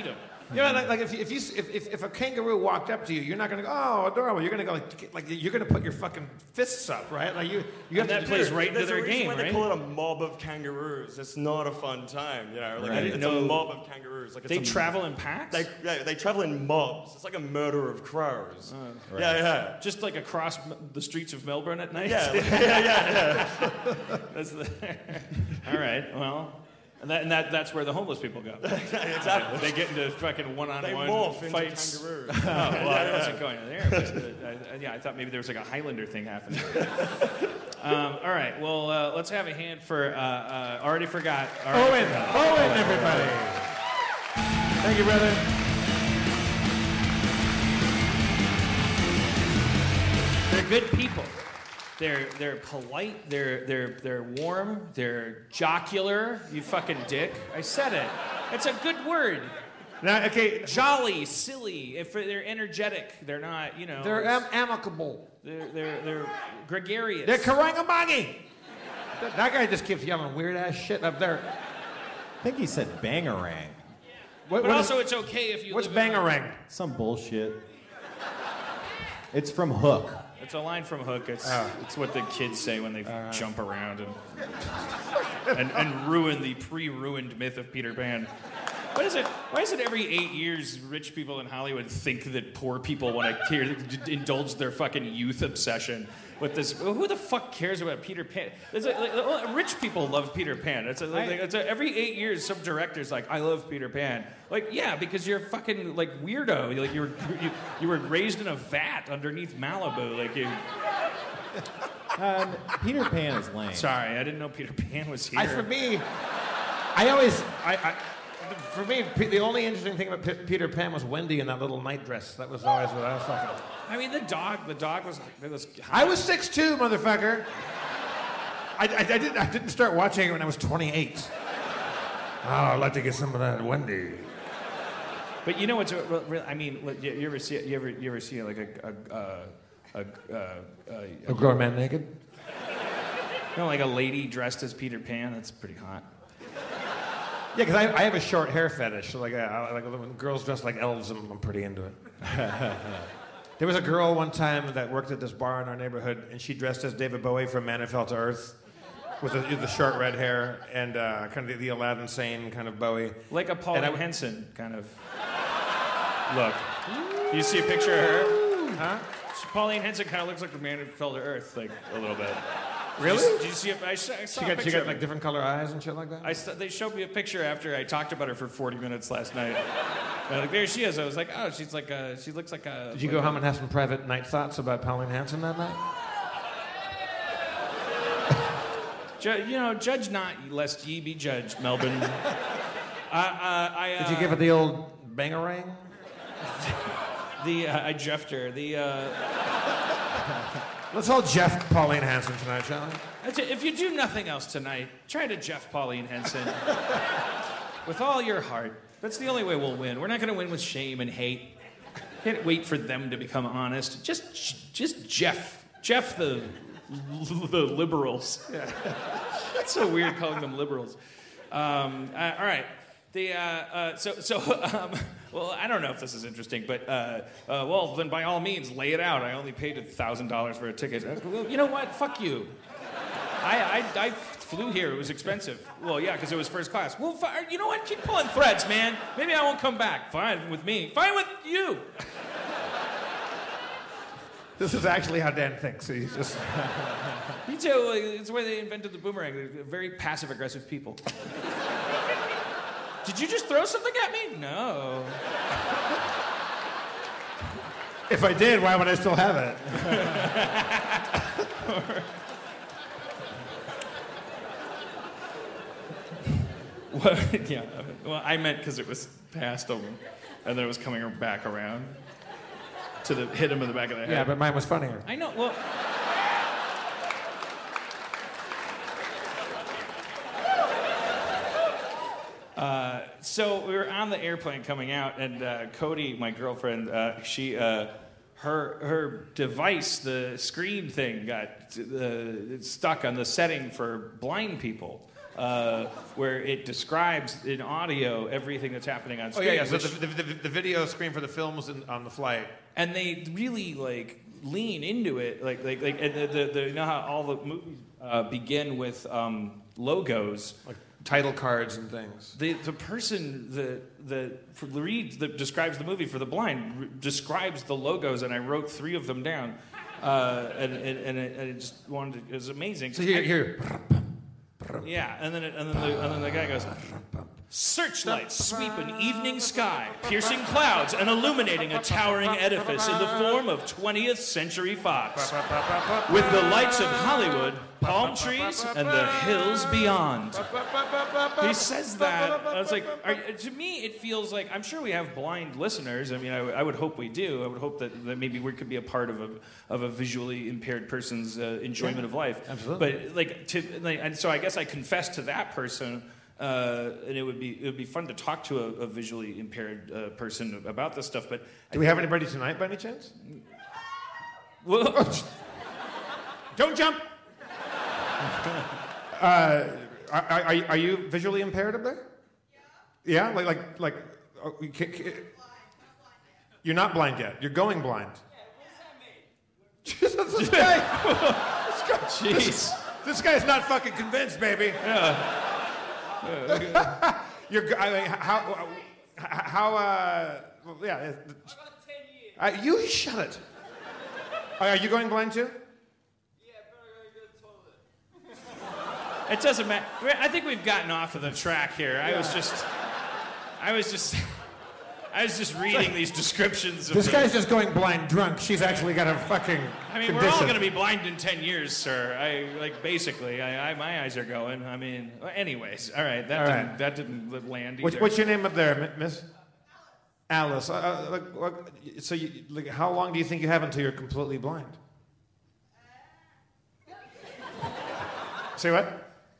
You know, like if a kangaroo walked up to you, you're not gonna go, oh, adorable. You're gonna go like you're gonna put your fucking fists up, right? Like you have that to plays right into There's their a reason game, why right? they call it a mob of kangaroos. It's not a fun time, you know. Like I didn't it's know a mob of kangaroos. Like They travel in packs? they travel in mobs. It's like a murder of crows. Yeah. Just like across the streets of Melbourne at night? Yeah. That's all right, well... And that's where the homeless people go. Exactly. They get into fucking one-on-one They morph fights. into kangaroos. Oh, well, I wasn't going there. I thought maybe there was like a Highlander thing happening. All right, well, let's have a hand for, already forgot. Owen, everybody. Thank you, brother. They're good people. They're polite, they're warm, they're jocular, you fucking dick. I said it. It's a good word. Now, okay, Jolly, silly. If they're energetic, they're not, you know. they're amicable. They're gregarious. They're karangamagi. That guy just keeps yelling weird ass shit up there. I think he said bangarang. But also, it's okay if you. What's live in a- bangarang? Some bullshit. It's from Hook. It's a line from Hook. It's what the kids say when they jump around and ruin the pre-ruined myth of Peter Pan. What is it? Why is it every 8 years rich people in Hollywood think that poor people want to indulge their fucking youth obsession with this? Who the fuck cares about Peter Pan? Rich people love Peter Pan. Every 8 years, some director's like, I love Peter Pan. Like, yeah, because you're a fucking like weirdo. Like you were raised in a vat underneath Malibu. Like you. Peter Pan is lame. Sorry, I didn't know Peter Pan was here. For me, the only interesting thing about Peter Pan was Wendy in that little night dress. That was always what I was talking about. I mean, the dog was. I was 6'2", motherfucker. I didn't start watching it when I was 28. Oh, I'd like to get some of that Wendy. But you know what's? I mean, you ever see like A grown man naked? you know, like a lady dressed as Peter Pan? That's pretty hot. Yeah, because I have a short hair fetish. So like when girls dress like elves, I'm pretty into it. There was a girl one time that worked at this bar in our neighborhood, and she dressed as David Bowie from Man Who Fell to Earth, with the short red hair and kind of the Aladdin Sane kind of Bowie. Like a Pauline Henson kind of look. You see a picture of her? Huh? Pauline Henson kind of looks like the Man Who Fell to Earth, like a little bit. Really? Did you see it? I saw a She picture. got like different color eyes and shit like that? They showed me a picture after I talked about her for 40 minutes last night. And like, there she is. I was like, oh, she looks like a... Did you go home and have some private night thoughts about Pauline Hanson that night? Judge not, lest ye be judged, Melbourne. Did you give it the old bangarang? I jeffed her. Let's all Jeff Pauline Hanson tonight, shall we? If you do nothing else tonight, try to Jeff Pauline Henson. With all your heart. That's the only way we'll win. We're not going to win with shame and hate. Can't wait for them to become honest. Just Jeff the liberals. Yeah. That's so weird calling them liberals. All right. Well, I don't know if this is interesting, but well, then by all means, lay it out. I only paid $1,000 for a ticket. Well, you know what? Fuck you. I flew here. It was expensive. Well, yeah, because it was first class. Well, you know what? Keep pulling threads, man. Maybe I won't come back. Fine with me. Fine with you. This is actually how Dan thinks. He's just... Me too. It's the way they invented the boomerang. They're very passive-aggressive people. Did you just throw something at me? No. If I did, why would I still have it? Well, I meant because it was past him, and then it was coming back around to hit him in the back of the head. Yeah, but mine was funnier. I know. Well. So we were on the airplane coming out, and Cody, my girlfriend, her device, the screen thing, got stuck on the setting for blind people. where it describes in audio everything that's happening on Oh screen. yeah. So the video screen for the film was on the flight. And they really lean into it, and the you know how all the movies begin with logos, Like title cards and things. The person that describes the movie for the blind describes the logos, and I wrote 3 of them down, and it just wanted to, it was amazing. So here. Yeah, and then the guy goes, searchlights sweep an evening sky, piercing clouds and illuminating a towering edifice in the form of 20th Century Fox, with the lights of Hollywood, palm trees, and the hills beyond. He says that. I was like, to me, it feels like, I'm sure we have blind listeners. I mean, I would hope we do. I would hope that maybe we could be a part of a visually impaired person's enjoyment of life. Absolutely. But and so I guess I confess to that person. And it would be fun to talk to a visually impaired person about this stuff. But Do we have anybody tonight by any chance? Well, Don't jump. Are you visually impaired up there? Yeah. Like. You're not blind yet. You're going blind. This guy. jeez. This guy's not fucking convinced, baby. Yeah. You shut it. Are you going blind too? It doesn't matter. I think we've gotten off of the track here. I was just reading these descriptions of This guy's just going blind drunk. She's actually got a fucking I mean, condition. we're all going to be blind in 10 years, sir. Basically, my eyes are going. I mean, anyways, all right. That didn't land either. What's your name up there, Miss? Alice. How long do you think you have until you're completely blind? Say what?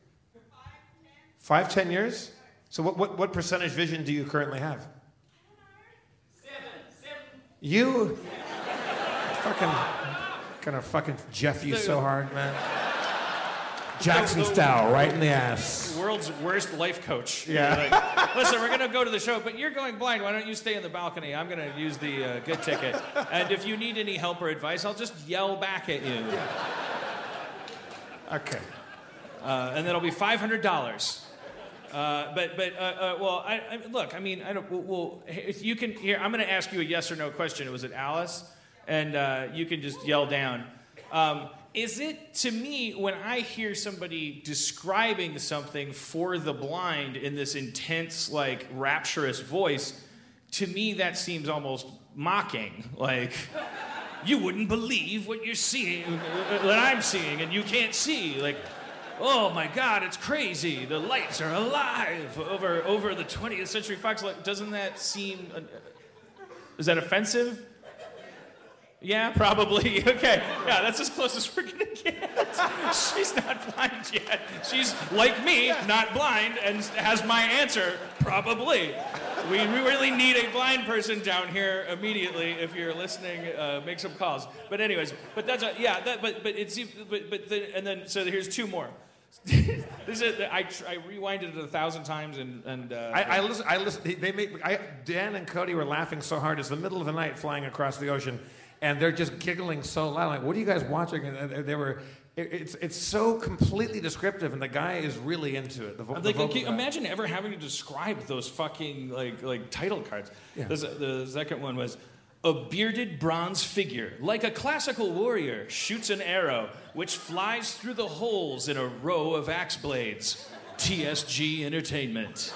5-10 years? So what percentage vision do you currently have? 7. You fucking gonna fucking Jeff you so hard, man. Jackson style, right in the ass. World's worst life coach. Yeah. Listen, we're gonna go to the show, but you're going blind. Why don't you stay in the balcony? I'm gonna use the good ticket, and if you need any help or advice, I'll just yell back at you. Okay. And that'll be $500. Look. I mean, I don't. Well, if you can. Here, I'm going to ask you a yes or no question. Was it Alice? And you can just yell down. Is it, to me, when I hear somebody describing something for the blind in this intense, rapturous voice, to me that seems almost mocking. Like, you wouldn't believe what you're seeing, that I'm seeing, and you can't see. Like, oh my God, it's crazy. The lights are alive over the 20th Century Fox. Doesn't that seem... is that offensive? Yeah, probably. Okay. Yeah, that's as close as we're going to get. She's not blind yet. She's, like me, not blind and has my answer, probably. We really need a blind person down here immediately. If you're listening, make some calls. But anyways, but that's so here's 2 more. I rewinded it 1,000 times and I listen. Dan and Cody were laughing so hard. It's the middle of the night, flying across the ocean, and they're just giggling so loud. Like, what are you guys watching? And they were. It's so completely descriptive, and the guy is really into it. Imagine ever having to describe those fucking like title cards. Yeah. The second one was, a bearded bronze figure, like a classical warrior, shoots an arrow which flies through the holes in a row of axe blades. TSG Entertainment.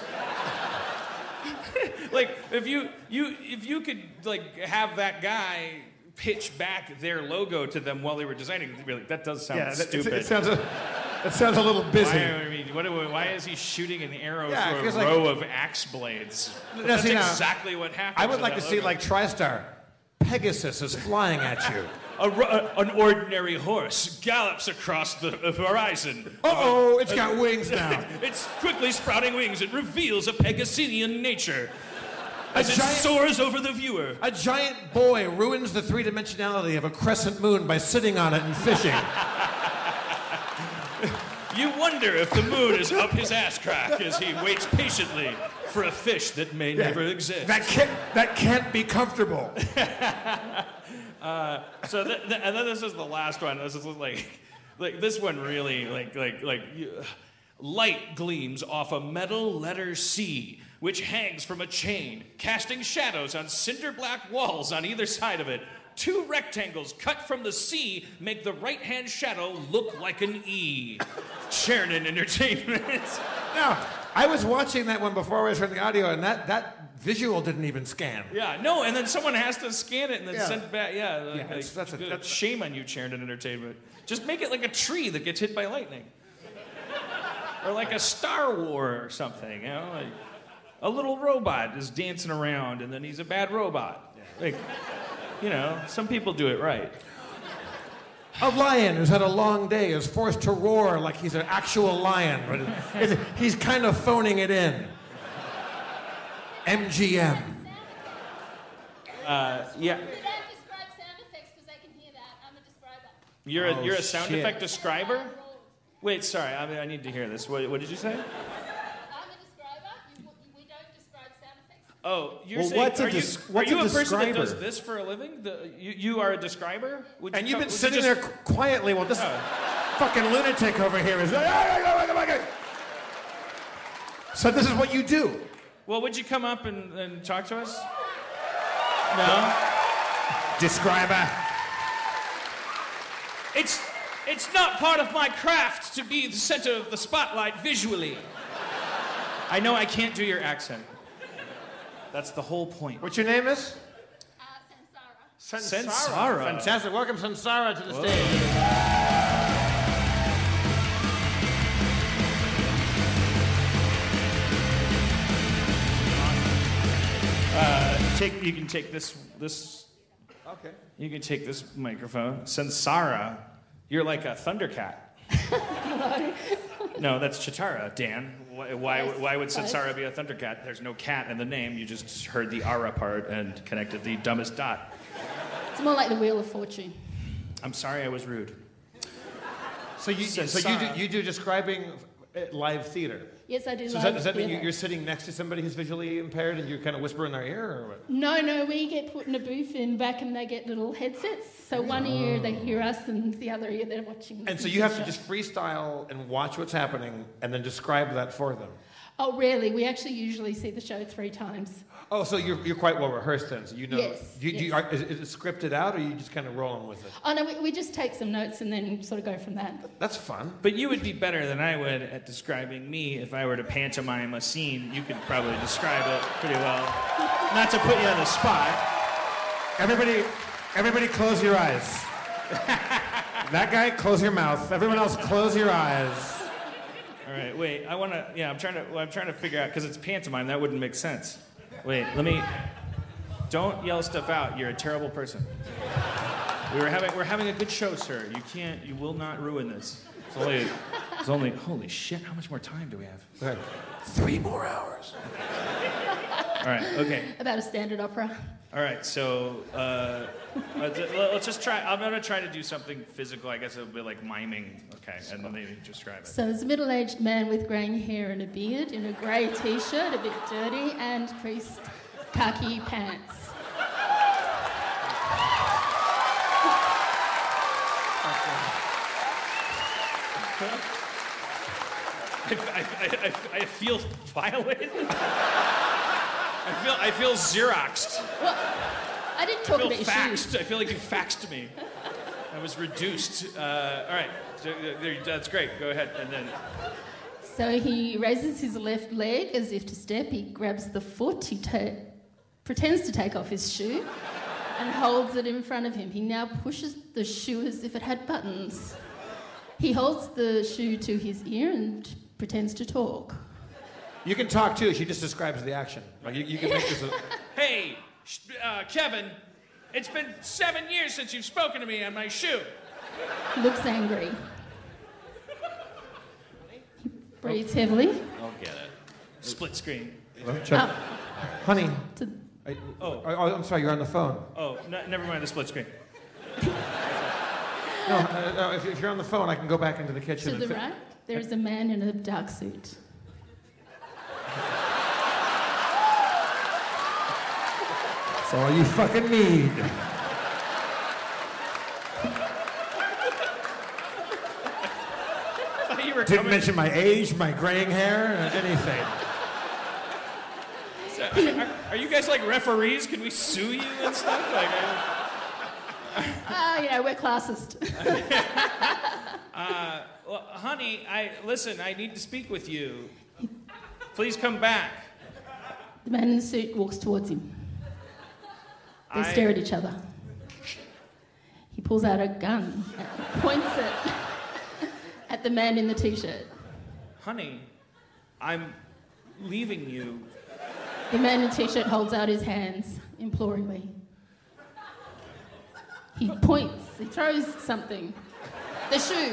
Like, if you could have that guy pitch back their logo to them while they were designing, really, that does sound stupid. It sounds a little busy. Why is he shooting an arrow through a row of axe blades? That's exactly what happened. I would like to see TriStar. Pegasus is flying at you. An ordinary horse gallops across the horizon. Uh-oh, it's got wings now. It's quickly sprouting wings. It reveals a Pegasynian nature as it soars over the viewer. A giant boy ruins the three-dimensionality of a crescent moon by sitting on it and fishing. You wonder if the moon is up his ass crack as he waits patiently for a fish that may never exist. That can't be comfortable. And then this is the last one. This is like this one really light gleams off a metal letter C, which hangs from a chain, casting shadows on cinder black walls on either side of it. 2 rectangles cut from the C make the right-hand shadow look like an E. Chernin Entertainment. Now, I was watching that one before I was hearing the audio, and that visual didn't even scan. Yeah, no, and then someone has to scan it and then send it back. Yeah, that's shame on you, Chernin Entertainment. Just make it like a tree that gets hit by lightning. Or like a Star War or something, you know? Like a little robot is dancing around and then he's a bad robot. Like, you know, some people do it right. A lion who's had a long day is forced to roar like he's an actual lion, but he's kind of phoning it in. MGM. Yeah. They don't describe sound effects because they can hear that. I'm a describer. You're a sound effect describer? Wait, sorry, I need to hear this. What did you say? I'm a describer. We don't describe sound effects. Oh, you're saying, what's are you a person that describer? does this for a living? You are a describer? And you've been sitting there quietly while this fucking lunatic over here is... So this is what you do? Well, would you come up and talk to us? No? Describer. It's not part of my craft to be the center of the spotlight visually. I know I can't do your accent. That's the whole point. What's your name is? Sansara. Sansara. Fantastic. Welcome, Sansara, to the stage. You can take this. Okay. You can take this microphone. Sansara, you're like a thundercat. No, that's Chitara, Dan. Why would Sansara be a thundercat? There's no cat in the name. You just heard the Ara part and connected the dumbest dot. It's more like the Wheel of Fortune. I'm sorry I was rude. So you do describing live theater? Yes, I do. So does that mean you're sitting next to somebody who's visually impaired and you kind of whisper in their ear, or what? No, we get put in a booth in back and they get little headsets. So one ear they hear us and the other ear they're watching. And so you have to just freestyle and watch what's happening and then describe that for them. Oh, rarely. We actually usually see the show 3 times. Oh, so you're quite well rehearsed then, so you know. Yes, yes. Is it scripted out, or are you just kind of rolling with it? Oh, no, we just take some notes and then sort of go from that. That's fun. But you would be better than I would at describing me if I were to pantomime a scene. You could probably describe it pretty well. Not to put you on the spot. Everybody close your eyes. That guy, close your mouth. Everyone else, close your eyes. All right, wait. I'm trying to figure out, because it's pantomime. That wouldn't make sense. Wait, don't yell stuff out. You're a terrible person. We're having a good show, sir. You will not ruin this. It's only, holy shit, how much more time do we have? Go ahead. 3 more hours. All right, okay. About a standard opera. All right, so let's just try. I'm going to try to do something physical. I guess it'll be like miming. Okay, and then maybe describe it. So there's a middle-aged man with greying hair and a beard in a grey t-shirt, a bit dirty, and creased khaki pants. I feel violated. I feel Xeroxed. Well, I didn't talk about your faxed. shoes. I feel like you faxed me. I was reduced. All right, that's great. Go ahead, and then. So he raises his left leg as if to step. He grabs the foot. He pretends to take off his shoe and holds it in front of him. He now pushes the shoe as if it had buttons. He holds the shoe to his ear and pretends to talk. You can talk too. She just describes the action. Like you can make this. Hey, Kevin, it's been 7 years since you've spoken to me on my shoe. He looks angry. He breathes heavily. I'll get it. Split screen. Honey. Oh, I'm sorry. You're on the phone. Oh, never mind the split screen. No, if you're on the phone, I can go back into the kitchen. To the right, there is a man in a dark suit. That's all you fucking need. Didn't mention my age, my graying hair, anything. So, are you guys like referees? Can we sue you and stuff? We're classist. Well, honey, I need to speak with you. Please come back. The man in the suit walks towards him. They stare at each other. He pulls out a gun and points it at the man in the t-shirt. Honey, I'm leaving you. The man in the t-shirt holds out his hands imploringly. He points. He throws something. The shoe.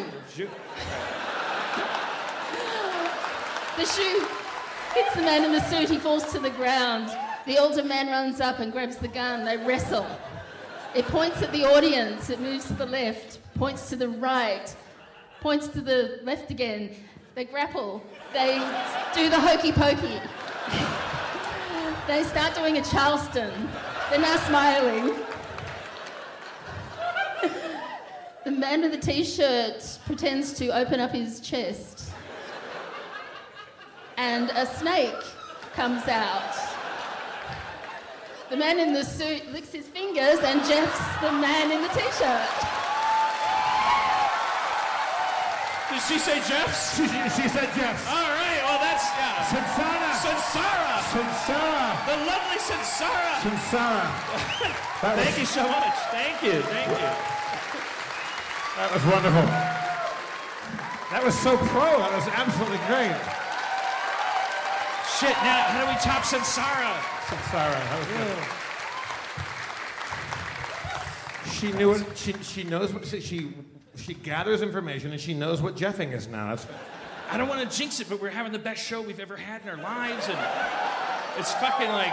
The shoe hits the man in the suit. He falls to the ground. The older man runs up and grabs the gun. They wrestle. It points at the audience. It moves to the left, points to the right, points to the left again. They grapple. They do the hokey pokey. They start doing a Charleston. They're now smiling. The man with the t-shirt pretends to open up his chest. And a snake comes out. The man in the suit licks his fingers and Jeff's the man in the t-shirt. Did she say Jeff's? She said Jeff's. All right, well that's, yeah. Sansara. Sansara. The lovely Sansara. Sansara. Thank you so much. Thank you. That was wonderful. That was so pro. That was absolutely great. Shit, now how do we top Sansara? Sansara. That was good. She knew it. She knows what she gathers information and she knows what Jeffing is now. I don't want to jinx it, but we're having the best show we've ever had in our lives, and it's fucking like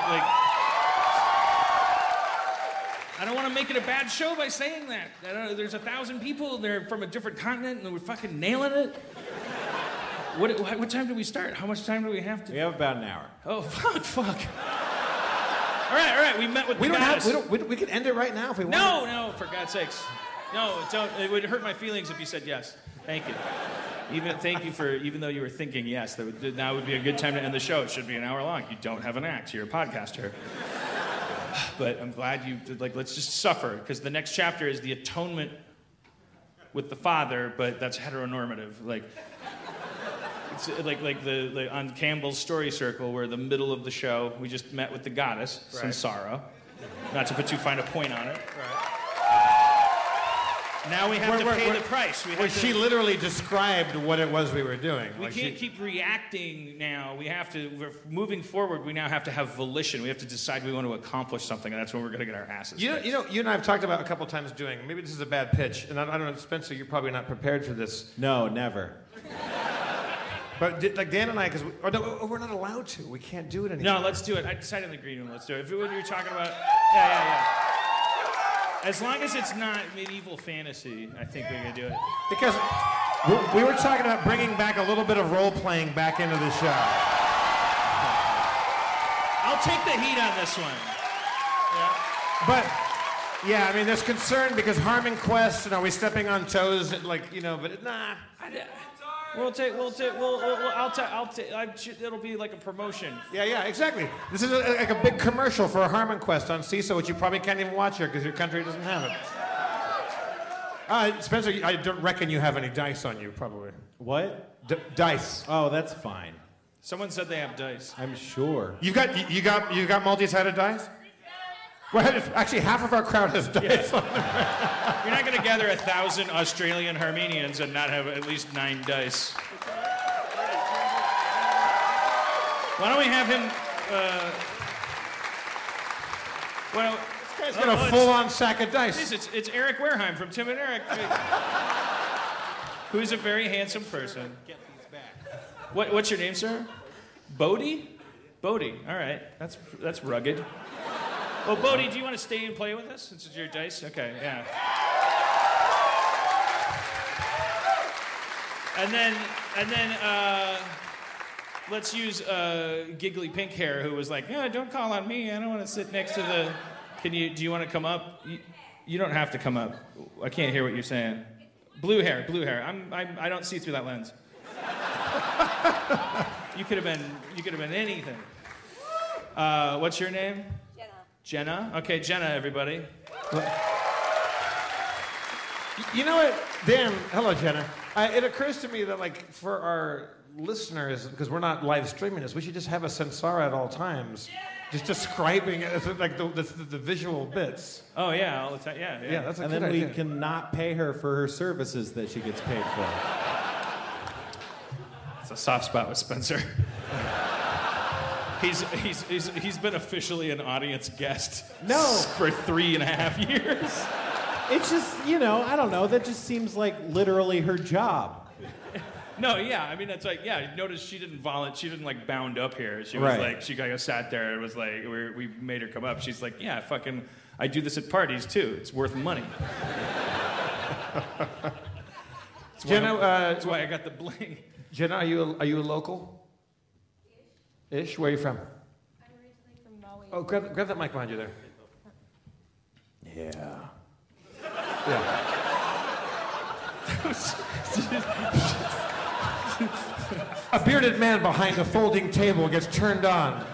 I don't want to make it a bad show by saying that. There's 1,000 people. They're from a different continent, and we're fucking nailing it. What time do we start? How much time do we have to? We have about an hour. Oh, fuck. All right. We met with the goddess. We can end it right now if we want. No, for God's sakes. No, don't. It would hurt my feelings if you said yes. Thank you. Even though you were thinking yes, now would be a good time to end the show. It should be an hour long. You don't have an act. You're a podcaster. But I'm glad you let's just suffer, because the next chapter is the atonement with the Father, but that's heteronormative. It's like the on Campbell's Story Circle, where the middle of the show we just met with the goddess, right. Sansara. Not to put too fine a point on it. Right. Now we have to pay the price. She literally described what it was we were doing. We can't keep reacting now. Moving forward, we now have to have volition. We have to decide we want to accomplish something, and that's when we're going to get our asses fixed. You and I have talked about a couple times doing, maybe this is a bad pitch, and I don't know, Spencer, you're probably not prepared for this. No, never. But Dan and I, because we're not allowed to. We can't do it anymore. No, let's do it. I decided in the green room. Let's do it. If what you're talking about, yeah. As long as it's not medieval fantasy, I think we can do it. Because we were talking about bringing back a little bit of role-playing back into the show. I'll take the heat on this one. Yeah. But, yeah, I mean, there's concern because Harmon Quest, are we stepping on toes? But nah. It'll be like a promotion. Yeah, exactly. This is like a big commercial for a Harmon Quest on CISO, which you probably can't even watch here because your country doesn't have it. Spencer, I don't reckon you have any dice on you, probably. What? Dice. Oh, that's fine. Someone said they have dice. I'm sure. You got multi-sided dice? Well, actually, half of our crowd has dice on them. You're not going to gather 1,000 Australian Armenians and not have at least 9 dice. Why don't we have him... He's got a full-on sack of dice. It's Eric Wareheim from Tim and Eric, who's a very handsome person. Get these back. What's your name, sir? Bodie? Bodie. All right. That's rugged. Well, Bodie, do you want to stay and play with us since it's your dice? Okay, yeah. And then, let's use Giggly Pink Hair, who was like, "No, don't call on me. I don't want to sit next to the." Do you want to come up? You don't have to come up. I can't hear what you're saying. Blue hair. I don't see through that lens. You could have been anything. What's your name? Jenna. Okay, Jenna, everybody. You know what, Dan? Hello, Jenna. It occurs to me that, like, for our listeners, because we're not live streaming this, we should just have a Sensara at all times, just describing it, like the visual bits. Oh yeah, all the time. Yeah. Yeah, that's a and good then idea. we cannot pay her for her services that she gets paid for. It's a soft spot with Spencer. He's been officially an audience guest. No. For 3.5 years. It's just, I don't know. That just seems like literally her job. No, yeah. I mean, that's like, yeah. Notice she didn't She didn't like bound up here. She was like, she kind of sat there and was like, we made her come up. She's like, yeah, I do this at parties too. It's worth money. Jenna, that's why I got the bling. Jenna, are you a local? Ish. Where are you from? I'm originally from Maui. Oh, grab that mic behind you there. Yeah. A bearded man behind a folding table gets turned on.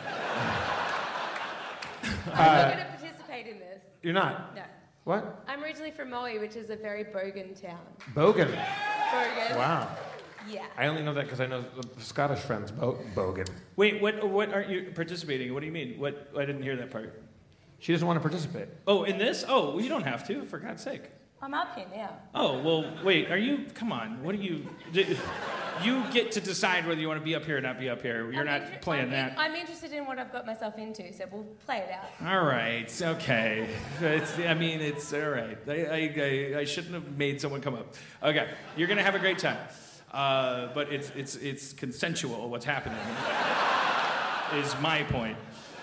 I'm not going to participate in this. You're not? No. What? I'm originally from Maui, which is a very bogan town. Bogan. Bogan. Wow. Yeah. I only know that because I know the Scottish friends. Bogan. Wait, what aren't you participating? What do you mean? What? I didn't hear that part. She doesn't want to participate. Oh, in this? Oh, well, you don't have to, for God's sake. I'm up here now. Oh, well, wait, come on, what do you get to decide whether you want to be up here or not be up here. You're not playing that. I'm interested in what I've got myself into, so we'll play it out. All right, okay. It's all right. I shouldn't have made someone come up. Okay, you're going to have a great time. But it's consensual what's happening, is my point.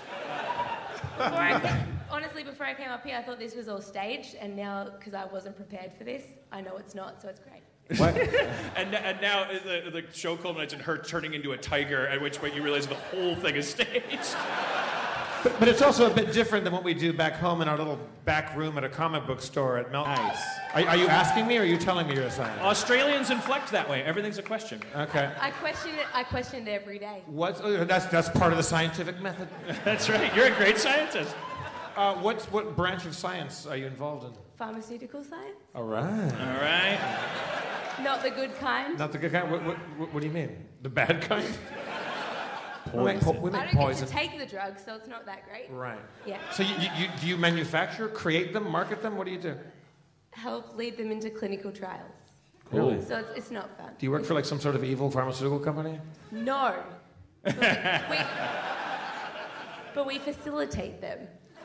Before I came up here, I thought this was all staged, and now, because I wasn't prepared for this, I know it's not, so it's great. What? and now the show culminates in her turning into a tiger, at which point you realize the whole thing is staged. But it's also a bit different than what we do back home in our little back room at a comic book store at Melton. Nice. Are you asking me, or are you telling me you're a scientist? Australians inflect that way. Everything's a question. Okay. I question it every day. That's part of the scientific method? That's right. You're a great scientist. What branch of science are you involved in? Pharmaceutical science? All right. Not the good kind. Not the good kind? What do you mean? The bad kind? Poison. We make I don't poison. get to take the drugs, so it's not that great. Right. Yeah. So do you manufacture, create them, market them? What do you do? Help lead them into clinical trials. Cool. So it's not fun. Do you work for like some sort of evil pharmaceutical company? No. But we facilitate them.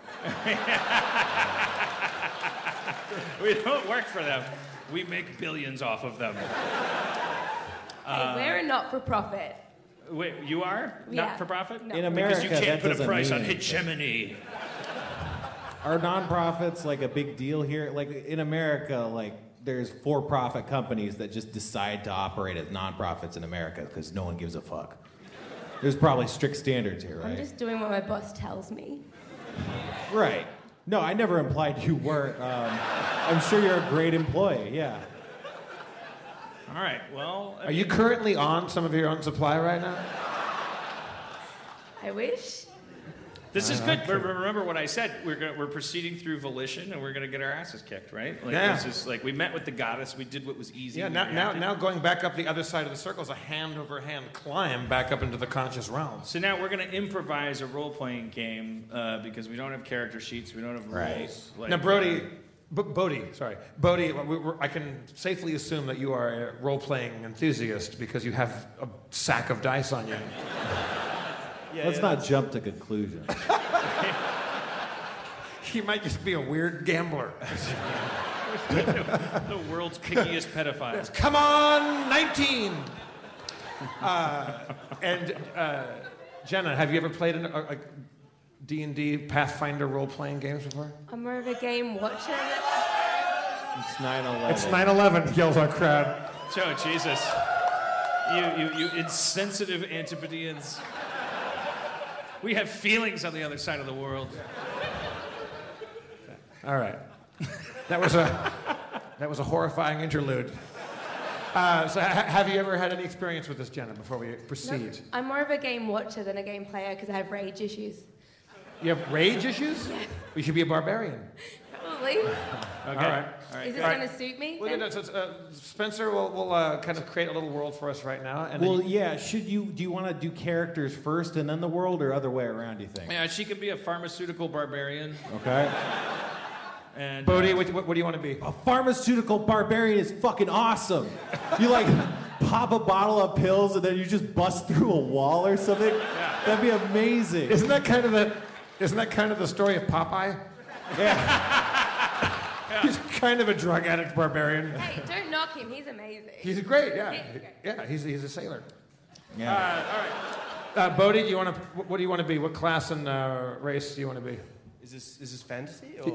We don't work for them. We make billions off of them. Hey, we're a not-for-profit. Wait, you are? Yeah. Not for profit? No. In America, because you can't that put a doesn't price mean on anything. hegemony. Are nonprofits like a big deal here? Like in America, like there's for-profit companies that just decide to operate as nonprofits in America because no one gives a fuck. There's probably strict standards here, right? I'm just doing what my boss tells me. Right. No, I never implied you weren't. I'm sure you're a great employee, yeah. All right, well... Are you currently on some of your own supply right now? I wish. This is good. But remember what I said. We're proceeding through volition, and we're going to get our asses kicked, right? Like, Yeah. This is like, we met with the goddess. We did what was easy. Yeah, now going back up the other side of the circle is a hand-over-hand climb back up into the conscious realm. So now we're going to improvise a role-playing game because we don't have character sheets. We don't have rules. Like, Now, Bodhi, I can safely assume that you are a role-playing enthusiast because you have a sack of dice on you. Let's not jump to conclusions. He might just be a weird gambler. the world's pickiest pedophile. Come on, 19! Jenna, have you ever played a D&D Pathfinder role-playing games before? I'm more of a game watcher. It's 9/11. It's 9/11, yells our crowd. Oh, Jesus. You insensitive Antipodeans. We have feelings on the other side of the world. All right. That was a horrifying interlude. So have you ever had any experience with this, Jenna, before we proceed? No, I'm more of a game watcher than a game player because I have rage issues. You have rage issues? Yes. We should be a barbarian. Probably. Okay. All right. Is this going to suit me? Spencer will kind of create a little world for us right now. And yeah. Do you want to do characters first and then the world, or other way around? Do you think? Yeah, she could be a pharmaceutical barbarian. Okay. And Bodhi, what do you want to be? A pharmaceutical barbarian is fucking awesome. You like pop a bottle of pills and then you just bust through a wall or something. Yeah. That'd be amazing. Isn't that kind of the story of Popeye? Yeah. He's kind of a drug addict barbarian. Hey, don't knock him. He's amazing. He's great, yeah. He's great. Yeah, he's a sailor. Yeah. All right. Bodhi, what do you want to be? What class and race do you want to be? Is this fantasy? Or?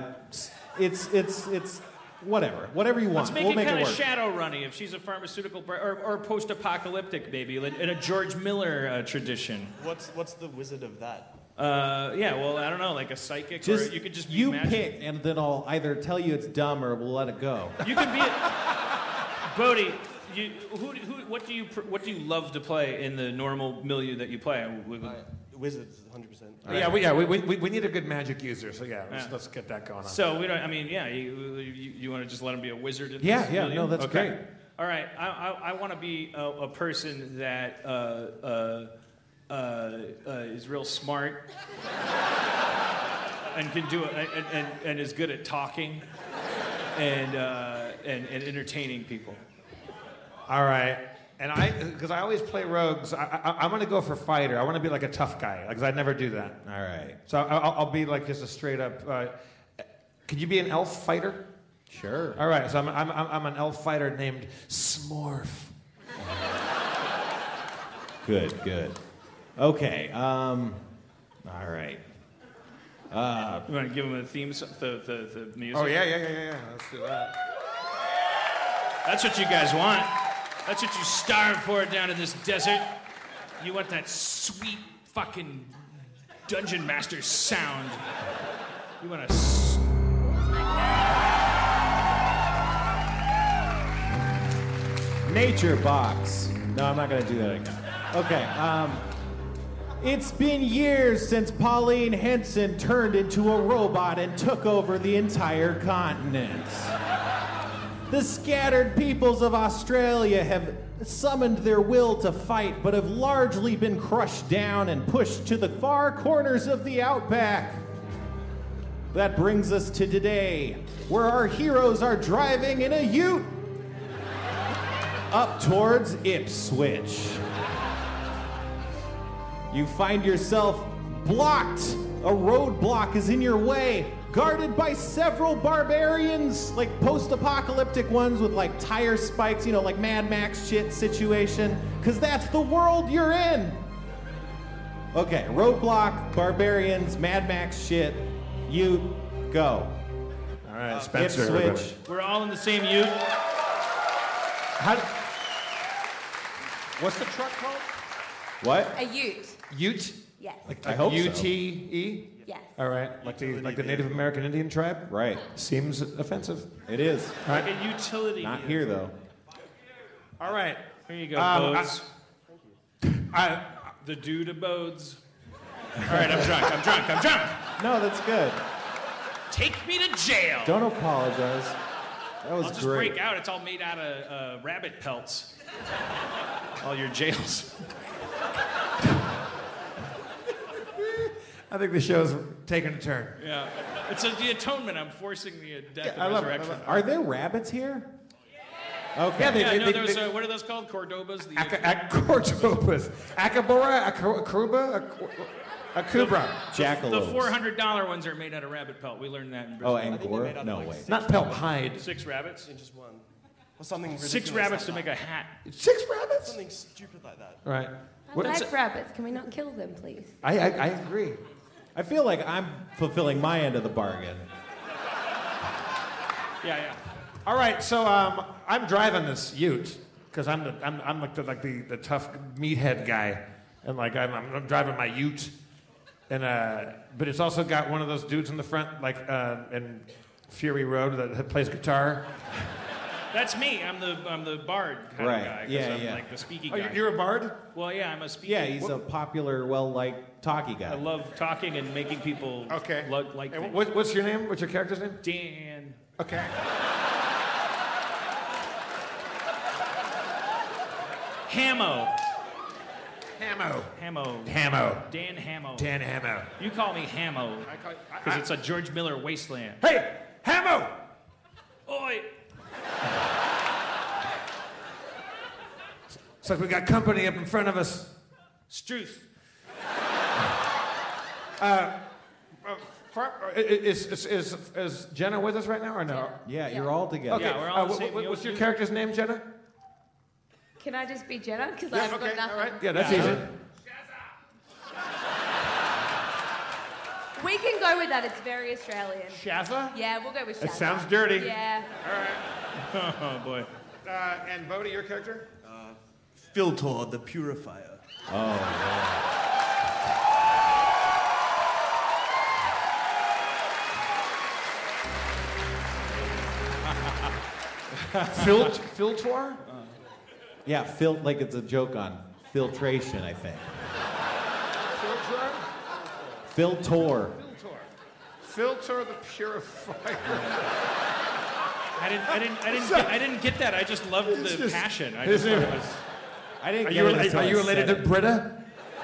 It's whatever you want. Let's make we'll it make kind it of work. shadow-runny if she's a pharmaceutical or post-apocalyptic, maybe, in a George Miller tradition. What's the wizard of that? Yeah, well, I don't know, like a psychic, or you could just be you magic. pick, and then I'll either tell you it's dumb or we'll let it go. You can be Bodhi. What do you love to play in the normal milieu that you play? Wizards, 100%. Yeah, we need a good magic user, so let's get that going on. So we don't. I mean, yeah, you want to just let him be a wizard? In Yeah, this yeah, milieu? no, that's okay. great. All right, I want to be a person that is real smart and can do it and is good at talking and entertaining people. All right. And because I always play rogues, I'm going to go for fighter. I want to be like a tough guy, because I never do that. All right. So I'll be like just a straight up. Could you be an elf fighter? Sure. All right. So I'm an elf fighter named Smorf. Good. Okay. All right. You want to give him the theme, the music? Oh yeah. Let's do that. That's what you guys want. That's what you starve for down in this desert. You want that sweet fucking Dungeon Master sound. You want to... Nature box. No, I'm not going to do that again. Okay. It's been years since Pauline Henson turned into a robot and took over the entire continent. The scattered peoples of Australia have summoned their will to fight, but have largely been crushed down and pushed to the far corners of the outback. That brings us to today, where our heroes are driving in a ute up towards Ipswich. You find yourself blocked. A roadblock is in your way, guarded by several barbarians, like post-apocalyptic ones with like tire spikes, like Mad Max shit situation, because that's the world you're in. Okay, roadblock, barbarians, Mad Max shit, ute, go. All right, Spencer. Ipswich. We're all in the same ute. What's the truck called? What? A ute. Ute? Yes. I hope so. UTE? Yes. All right, like the Native American Indian tribe? Right. Seems offensive. It is. All right. Like a utility. Not here, though. All right. Here you go, Bodes. I, The dude abodes. All right, I'm drunk. No, that's good. Take me to jail. Don't apologize. That was I'll just great. break out. It's all made out of rabbit pelts. All your jails. I think the show's taking a turn. Yeah. It's the atonement. I'm forcing the death I and love it, resurrection. Are there rabbits here? Okay. Yeah, what are those called? Cordobas? Cordobas. Acabora, Akubra. The Jackalopes. $400 ones are made out of rabbit pelt. We learned that in Oh, Brisbane. Angora? No, way. Not pelt, hide. 6 rabbits? In just one. Or something ridiculous 6 rabbits to like make a hat. 6 rabbits? Something stupid like that. Right. I like rabbits. Can we not kill them, please? I agree. I feel like I'm fulfilling my end of the bargain. Yeah. All right, so I'm driving this ute, because I'm the tough meathead guy, and like I'm driving my Ute, and but it's also got one of those dudes in the front, like in Fury Road that plays guitar. That's me. I'm the bard kind of guy. I'm like the speaky guy. You're a bard? Well, yeah, I'm a speaky. Yeah, he's a popular, well-liked talky guy. I love talking and making people like and things. What's your name? What's your character's name? Dan. Okay. Hamo. Dan Hamo. You call me Hamo. Because it's a George Miller wasteland. Hey, Hamo! Oi! It's like we got company up in front of us. Struth. Is Jenna with us right now or no? Yeah, you're all together. Okay. Yeah, we're all the same. What's your character's name, Jenna? Can I just be Jenna? Because I've got nothing. All right. Yeah, that's easy. We can go with that. It's very Australian. Shazza? Yeah, we'll go with Shazza. It sounds dirty. Yeah. All right. Oh, boy. And Bodhi, your character? Filtor, the purifier. Oh, yeah. Filtor? Yeah, like it's a joke on filtration, I think. Filtor. Filter the purifier. I didn't get that. I just loved the passion. I just thought it was. I didn't Are get you, it until are you I related said to it. Britta?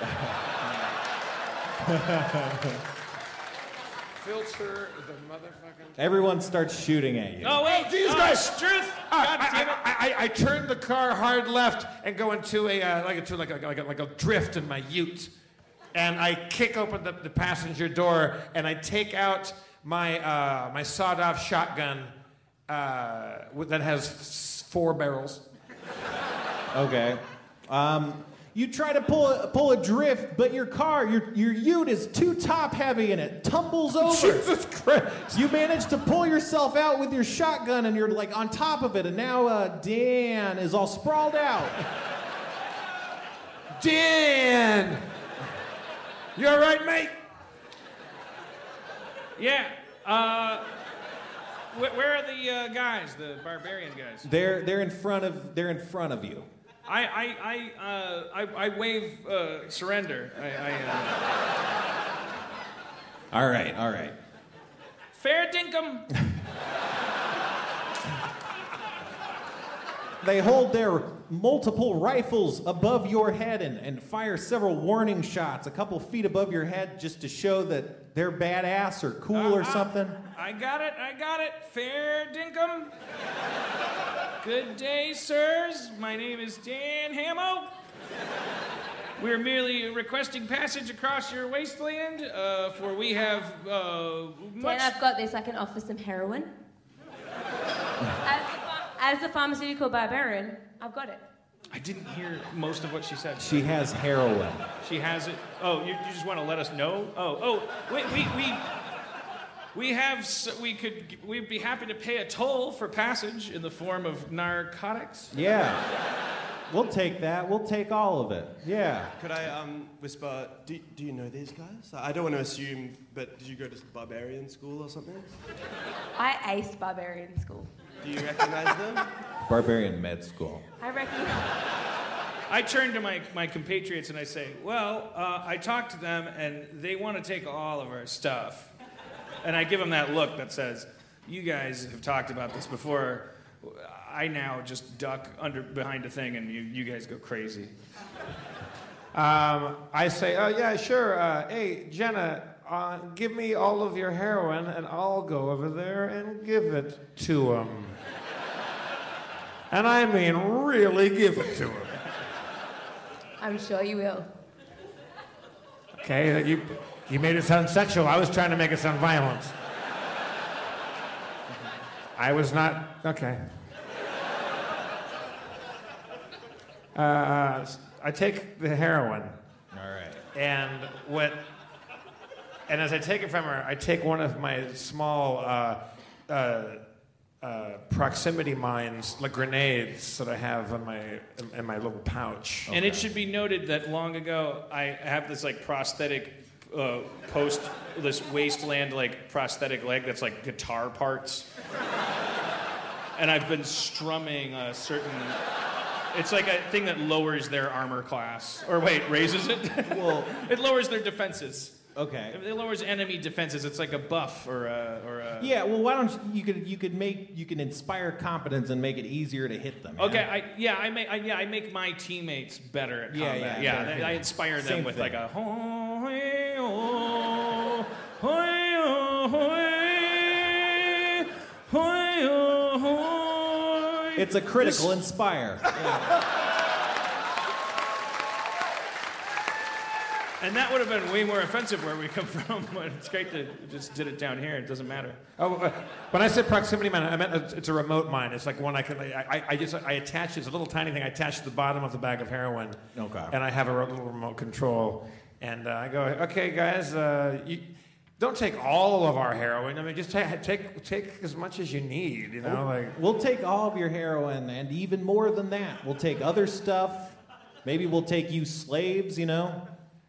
Filter the motherfucking. Everyone starts shooting at you. Oh wait, Jesus Christ! Struth! God damn it! I turned the car hard left and go into like a drift in my Ute, and I kick open the passenger door and I take out my my sawed-off shotgun that has 4 barrels. Okay. You try to pull a drift, but your Ute is too top heavy and it tumbles over. Jesus Christ! You manage to pull yourself out with your shotgun and you're like on top of it, and now Dan is all sprawled out. Dan! You all right, mate? Yeah. Where are the guys? The barbarian guys? They're in front of you. I wave surrender. All right. Fair dinkum. They hold their multiple rifles above your head and fire several warning shots a couple feet above your head just to show that they're badass or cool or something. I got it. Fair dinkum. Good day, sirs. My name is Dan Hamo. We're merely requesting passage across your wasteland, for we have much... Dan, I've got this. I can offer some heroin. As the pharmaceutical barbarian, I've got it. I didn't hear most of what she said. She has heroin. She has it. Oh, you just want to let us know? We'd be happy to pay a toll for passage in the form of narcotics. Yeah. We'll take that. We'll take all of it. Yeah. Could I whisper, do you know these guys? I don't want to assume, but did you go to barbarian school or something? I aced barbarian school. Do you recognize them? Barbarian med school. I reckon. I turn to my compatriots and I say, well, I talked to them and they want to take all of our stuff. And I give them that look that says, you guys have talked about this before. I now just duck behind a thing and you guys go crazy. I say, oh yeah, sure. Hey, Jenna, give me all of your heroin and I'll go over there and give it to him. And I mean really give it to him. I'm sure you will. Okay, you made it sound sexual. I was trying to make it sound violent. I was not... Okay. I take the heroin. All right. And as I take it from her, I take one of my small proximity mines, like grenades that I have in my little pouch. And it should be noted that long ago I have this like prosthetic this wasteland like prosthetic leg that's like guitar parts. And I've been strumming a certain. It's like a thing that lowers their armor class. Or wait, raises it? Well, it lowers their defenses. Okay. It lowers enemy defenses. It's like a buff or a. Yeah. Well, why don't you can inspire competence and make it easier to hit them. Okay. I make my teammates better at combat. Yeah. I inspire them Same with thing. like a. It's a critical inspire. And that would have been way more offensive where we come from. But it's great that we just did it down here. It doesn't matter. Oh, when I said proximity mine, I meant it's a remote mine. It's like one I can. I attach. It's a little tiny thing. I attach to the bottom of the bag of heroin. Okay. And I have a little remote control. And I go, okay, guys, you don't take all of our heroin. I mean, just take as much as you need. You know, like We'll take all of your heroin and even more than that. We'll take other stuff. Maybe we'll take you slaves. You know.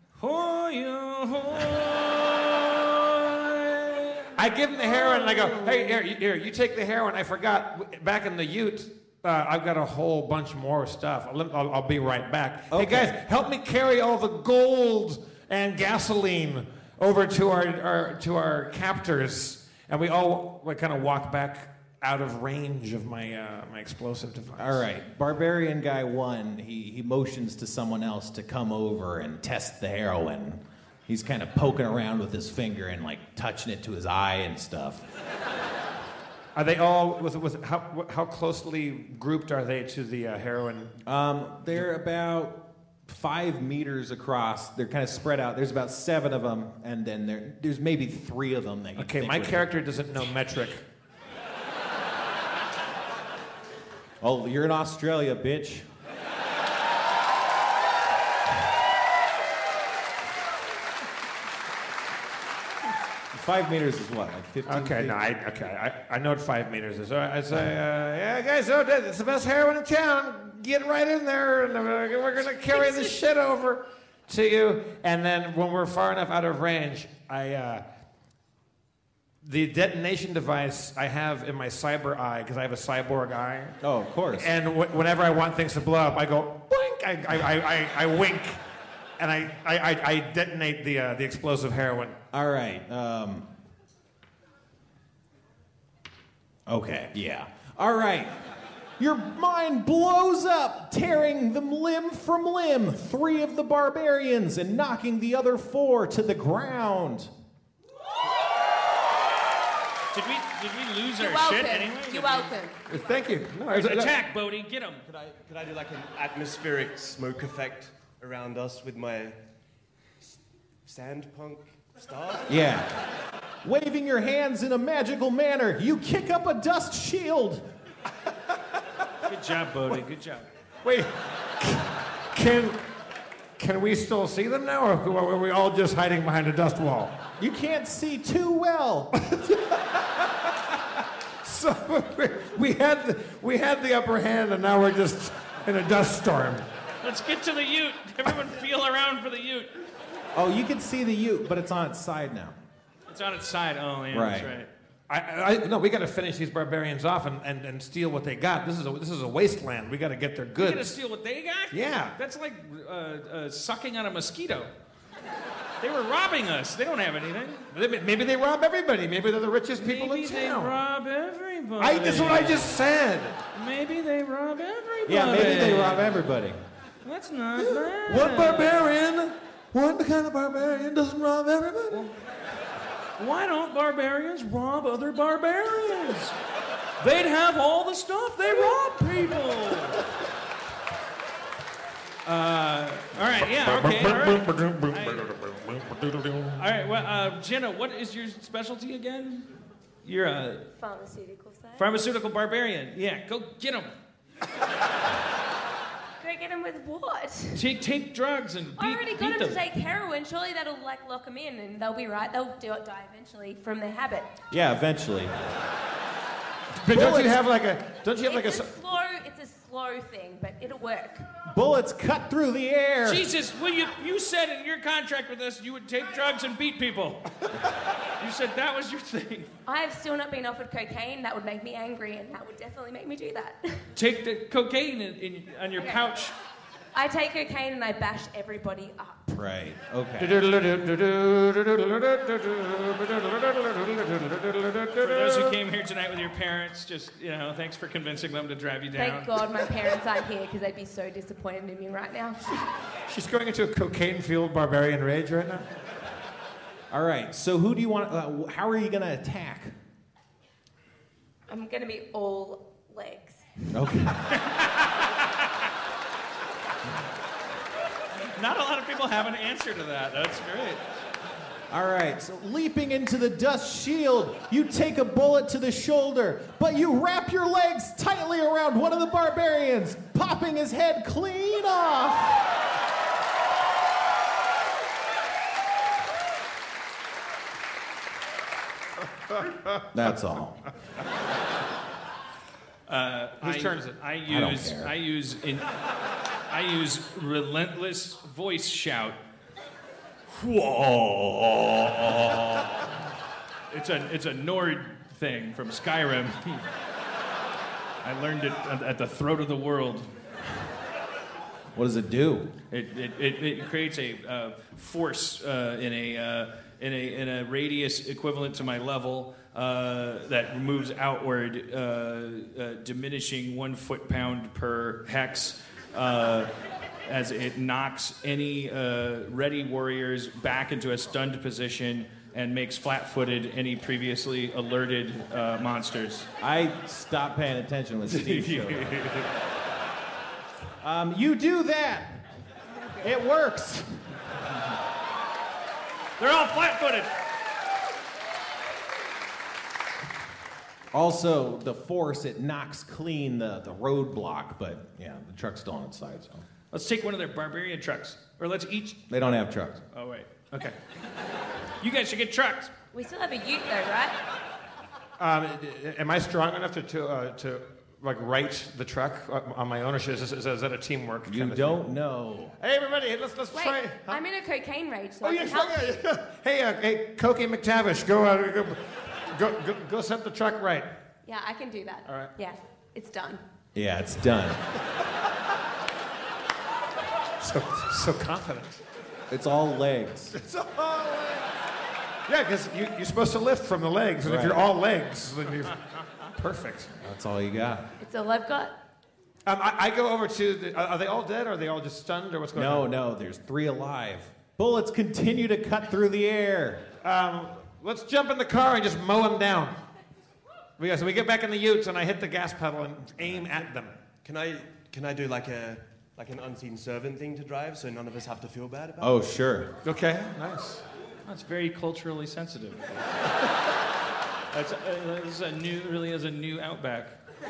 I give him the heroin and I go, hey, here, you take the heroin. I forgot, back in the Ute, I've got a whole bunch more stuff. I'll be right back. Okay. Hey, guys, help me carry all the gold and gasoline over to our captors. And we all kind of walk back out of range of my explosive device. All right, Barbarian Guy 1, he motions to someone else to come over and test the heroin. He's kind of poking around with his finger and like touching it to his eye and stuff. Are they all, how closely grouped are they to the heroin? They're about 5 meters across. They're kind of spread out. There's about 7 of them, and then there's maybe 3 of them that you Okay, think my would- character doesn't know metric. Oh, you're in Australia, bitch. Five meters is what, like 15 Okay, feet? no, I know what 5 meters is. So I say, yeah, guys, it's the best heroin in town. Get right in there, and we're going to carry this shit over to you. And then when we're far enough out of range, the detonation device I have in my cyber eye, because I have a cyborg eye. Oh, of course. And whenever I want things to blow up, I go, boink, I wink, and I detonate the explosive heroin. All right. Okay, yeah. All right. Your mind blows up, tearing them limb from limb, 3 of the barbarians, and knocking the other 4 to the ground. Did we lose You're our welcome. shit anyway? You're welcome. Thank you. No, Attack, Bodhi, get him. Could I do like an atmospheric smoke effect around us with my sandpunk staff? Yeah. Waving your hands in a magical manner, you kick up a dust shield. Good job, Bodhi. Good job. Wait, can we still see them now, or are we all just hiding behind a dust wall? You can't see too well. So we had the upper hand, and now we're just in a dust storm. Let's get to the Ute. Everyone feel around for the Ute. Oh, you can see the Ute, but it's on its side now. It's on its side. Oh, yeah, Right. that's right. No, we got to finish these barbarians off and steal what they got. This is a wasteland. We got to get their You goods. gonna steal what they got? Yeah. That's like sucking on a mosquito. They were robbing us. They don't have anything. Maybe they rob everybody. Maybe they're the richest people Maybe in they town. rob everybody. That's what I just said. Maybe they rob everybody. Yeah, maybe they rob everybody. That's not bad. One barbarian, one kind of barbarian doesn't rob everybody. Why don't barbarians rob other barbarians? They'd have all the stuff. They rob people. All right, yeah, okay, all right. All right, well, Jenna, what is your specialty again? You're a Pharmaceutical side. pharmaceutical barbarian. Yeah, go get them. Go get him with what? Take drugs and I already got beat him them. to take heroin. Surely that'll lock him in, and they'll be right. They'll die eventually from their habit. Yeah, eventually. But don't you have like a? It's a slow thing, but it'll work. Bullets cut through the air. Jesus, well, you said in your contract with us you would take drugs and beat people. You said that was your thing. I have still not been offered cocaine. That would make me angry, and that would definitely make me do that. Take the cocaine on your pouch. I take cocaine and I bash everybody up. Right. Okay. For those who came here tonight with your parents, just, thanks for convincing them to drive you down. Thank God my parents aren't here because they'd be so disappointed in me right now. She's going into a cocaine-fueled barbarian rage right now. All right. So who do you want? How are you going to attack? I'm going to be all legs. Okay. Not a lot of people have an answer to that. That's great. All right, so leaping into the dust shield, you take a bullet to the shoulder, but you wrap your legs tightly around one of the barbarians, popping his head clean off. That's all. Whose turn is it? I use relentless voice shout. Whoa! It's a Nord thing from Skyrim. I learned it at the throat of the world. What does it do? It creates a force in a radius equivalent to my level that moves outward, diminishing 1 foot-pound per hex. As it knocks any ready warriors back into a stunned position and makes flat-footed any previously alerted monsters. I stopped paying attention when Steve showed up. You do that. It works. They're all flat-footed. Also, the force, it knocks clean the roadblock, but yeah, the truck's still on its side, so. Let's take one of their barbarian trucks. Or let's each... They don't have trucks. Oh, wait. Okay. You guys should get trucks. We still have a ute though, right? Am I strong enough to right the truck on my own, or is that a teamwork? You don't know. Hey, everybody, let's Wait, try. Huh? I'm in a cocaine rage, so Oh, I yes, can help you. Hey, Cokie McTavish, go set the truck right. Yeah, I can do that. All right. Yeah, it's done. Yeah, it's done. So confident. It's all legs. It's all legs. Yeah, because you're supposed to lift from the legs, and if you're all legs, then you're perfect. That's all you got. It's all I've got. I go over to are they all dead, or are they all just stunned, or what's going on? No, there's 3 alive. Bullets continue to cut through the air. Let's jump in the car and just mow them down. So we get back in the utes, and I hit the gas pedal and aim at them. Can I do like an unseen servant thing to drive, so none of us have to feel bad about it? Oh, sure. Okay, nice. That's very culturally sensitive. This is a new Outback.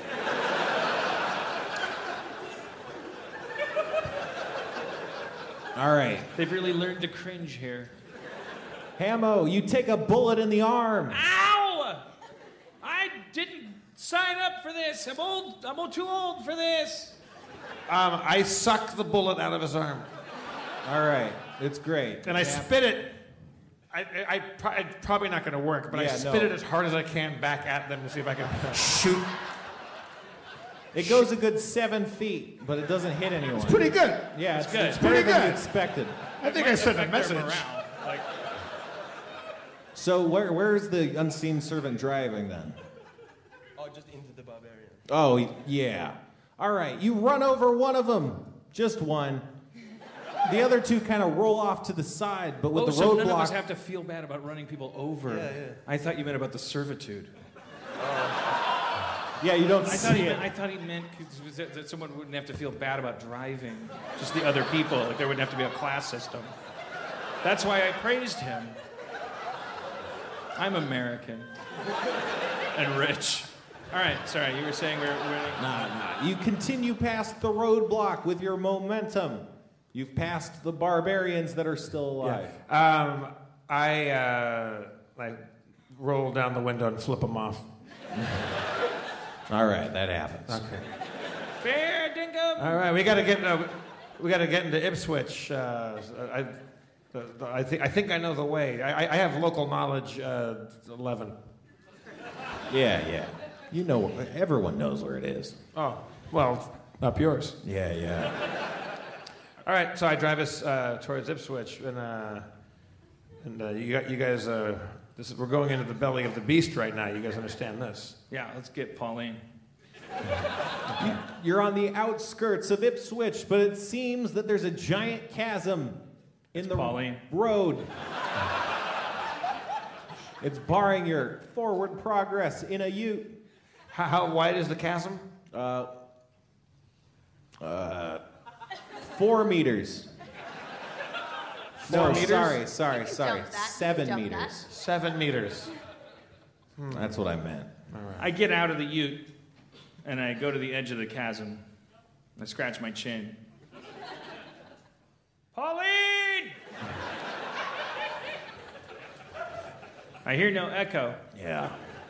All right. They've really learned to cringe here. Hamo, you take a bullet in the arm. Ow! I didn't sign up for this. I'm old. I'm too old for this. I suck the bullet out of his arm. All right. It's great. And I spit it. It's probably not going to work, but I spit it as hard as I can back at them to see if I can shoot. It goes a good 7 feet, but it doesn't hit anyone. It's pretty good. Yeah, it's good. It's better than you expected. I think I sent a message. So where's the unseen servant driving then? Oh, just into the barbarian. Oh, yeah. All right, you run over one of them. Just one. The other 2 kind of roll off to the side, but with the so roadblock... none of us have to feel bad about running people over. Yeah. I thought you meant about the servitude. Yeah, you don't see it. I thought he meant that someone wouldn't have to feel bad about driving. Just the other people. Like there wouldn't have to be a class system. That's why I praised him. I'm American. And rich. All right, sorry, you were saying we're... Nah. You continue past the roadblock with your momentum. You've passed the barbarians that are still alive. Yeah. I roll down the window and flip them off. All right, that happens. Okay. Fair dinkum. All right, we got to get into Ipswich. I think I know the way. I have local knowledge. 11. Yeah. You know, everyone knows where it is. Oh, well, up yours. Yeah. All right, so I drive us towards Ipswich, and you guys. We're going into the belly of the beast right now. You guys understand this? Yeah, let's get Pauline. You're on the outskirts of Ipswich, but it seems that there's a giant chasm in the Pauline. road. It's barring your forward progress in a ute. How wide is the chasm? 4 meters. 4 meters? Sorry. Jump that. 7 Jump meters. 7 meters. That's what I meant. I get out of the ute, and I go to the edge of the chasm. I scratch my chin. Pauline! I hear no echo. Yeah.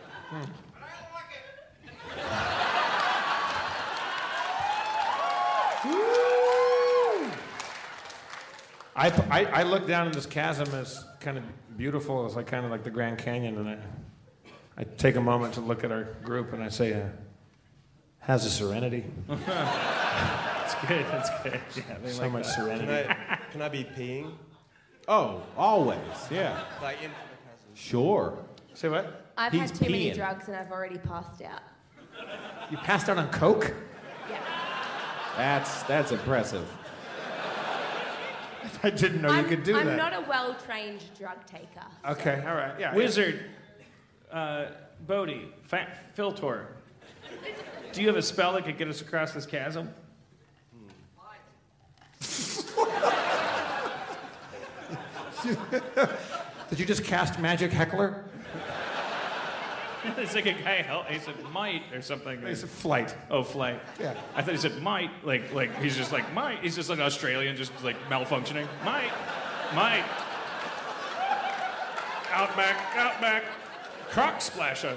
I look down in this chasm as kind of beautiful. It's like kind of like the Grand Canyon, and I take a moment to look at our group, and I say, "How's the serenity?" That's good. Yeah, they So like much that. serenity. Can I be peeing? Oh, always. Yeah. Like in Sure. Say what? I've He's had too many peeing. drugs and I've already passed out. You passed out on coke? That's impressive. I didn't know you could do I'm that. not a well-trained drug taker. Okay, all right, yeah. Wizard, Bodhi, Philtor, do you have a spell that could get us across this chasm? Did you just cast magic heckler? It's like a guy, he said might or something. It's a flight. Oh, flight. Yeah. I thought he said might, like he's just like might. He's just like Australian, just like malfunctioning. Might. Outback. Croc splasher.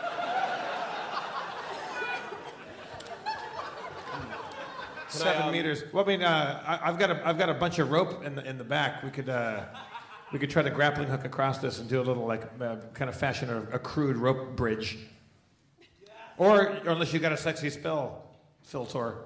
Seven meters. Well, I mean, I've got a bunch of rope in the back. We could try to grappling hook across this and do a little kind of fashion a crude rope bridge. Or unless you got a sexy spell, Philtor.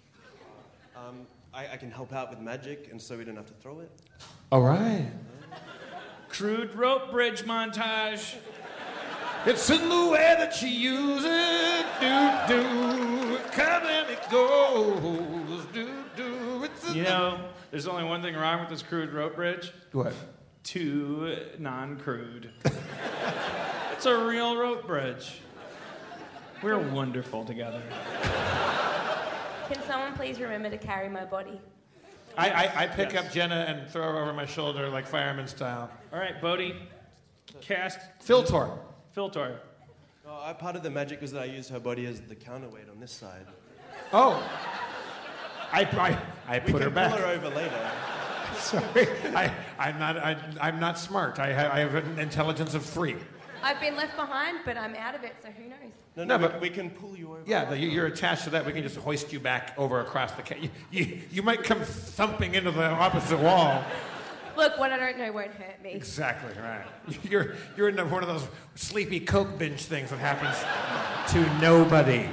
I can help out with magic, and so we don't have to throw it. All right. Crude rope bridge montage. It's in the way that you use it. Do come and it goes. Do. You know, there's only one thing wrong with this crude rope bridge. What? Too non-crude. It's a real rope bridge. We're wonderful together. Can someone please remember to carry my body? I pick up Jenna and throw her over my shoulder like fireman style. All right, Bodhi, cast Philtor. Philtor. Part of the magic was that I used her body as the counterweight on this side. Oh. I put her back. We can pull her over later. Sorry, I'm not smart. I have an intelligence of 3. I've been left behind, but I'm out of it, so who knows? No, but we can pull you over. Yeah, you're attached to that. We can just hoist you back over across the. You might come thumping into the opposite wall. Look, what I don't know won't hurt me. Exactly right. You're in one of those sleepy coke binge things that happens to nobody.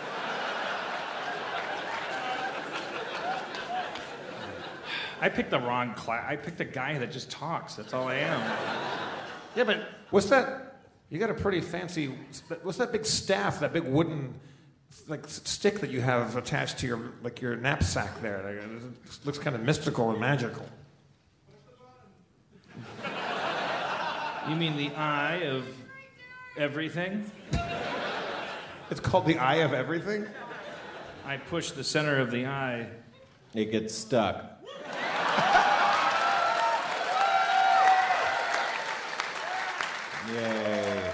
I picked the wrong class. I picked a guy that just talks. That's all I am. Yeah, but what's that? You got a pretty fancy. What's that big staff? That big wooden, stick that you have attached to your knapsack there? It looks kind of mystical and magical. You mean the eye of everything? It's called the eye of everything? I push the center of the eye. It gets stuck. Yay.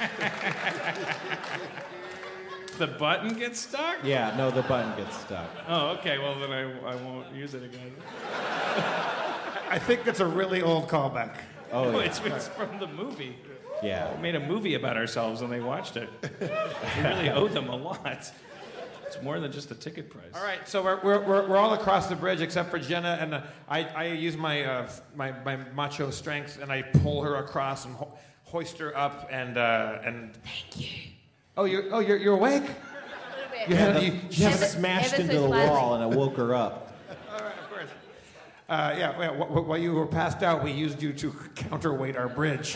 The button gets stuck? Yeah, no, the button gets stuck. Oh, okay. Well, then I won't use it again. I think that's a really old callback. Oh, No, yeah. it's from the movie. Yeah. We made a movie about ourselves and they watched it. We really owe them a lot. It's more than just the ticket price. All right, so we're all across the bridge except for Jenna, and I use my macho strength and I pull her across and hoist her up and. Thank you. You're awake? A little bit. You smashed ever into so the slightly. wall and it woke her up. All right, of course. While you were passed out, we used you to counterweight our bridge.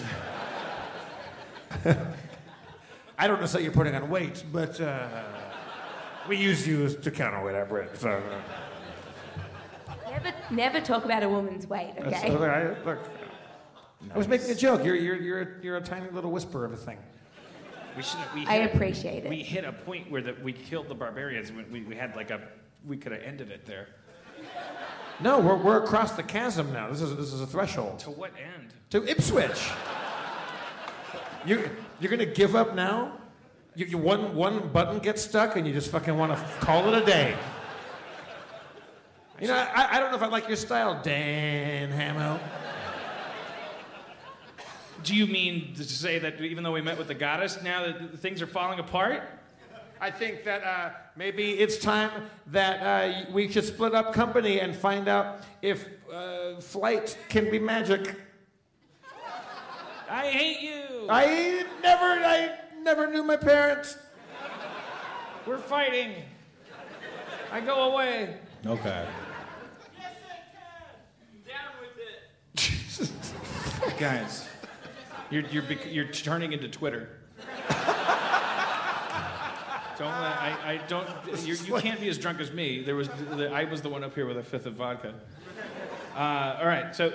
I don't know say you're putting on weight, but we used you to counterweight our bridge. So, Never talk about a woman's weight, okay? Look, I was making a joke. You're a tiny little whisper of a thing. I appreciate it. We hit a point where we killed the barbarians. We had we could have ended it there. No, we're across the chasm now. This is a threshold. To what end? To Ipswich. You're gonna give up now? You one button gets stuck and you just fucking want to call it a day. You know, I don't know if I like your style, Dan Hamo. Do you mean to say that even though we met with the goddess, now that things are falling apart? I think that maybe it's time that we should split up company and find out if flight can be magic. I hate you. I never knew my parents. We're fighting. I go away. Okay. Yes, I can. Down with it. Guys, you're turning into Twitter. You can't be as drunk as me. I was the one up here with a fifth of vodka. All right, so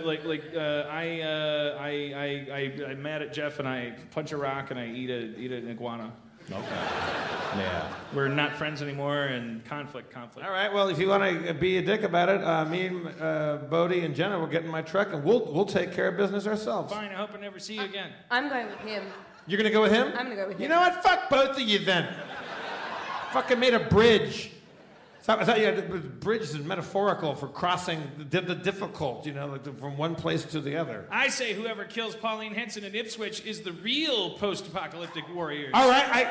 I'm mad at Jeff and I punch a rock and I eat an iguana. Okay. Yeah. We're not friends anymore and conflict. All right, well, if you want to be a dick about it, me and Bodie and Jenna will get in my truck and we'll take care of business ourselves. Fine, I hope I never see you again. I'm going with him. You're going to go with him? I'm going to go with him. You know what? Fuck both of you then. Fucking made a bridge. I thought the bridge is metaphorical for crossing the difficult, from one place to the other. I say whoever kills Pauline Henson in Ipswich is the real post-apocalyptic warriors. All right,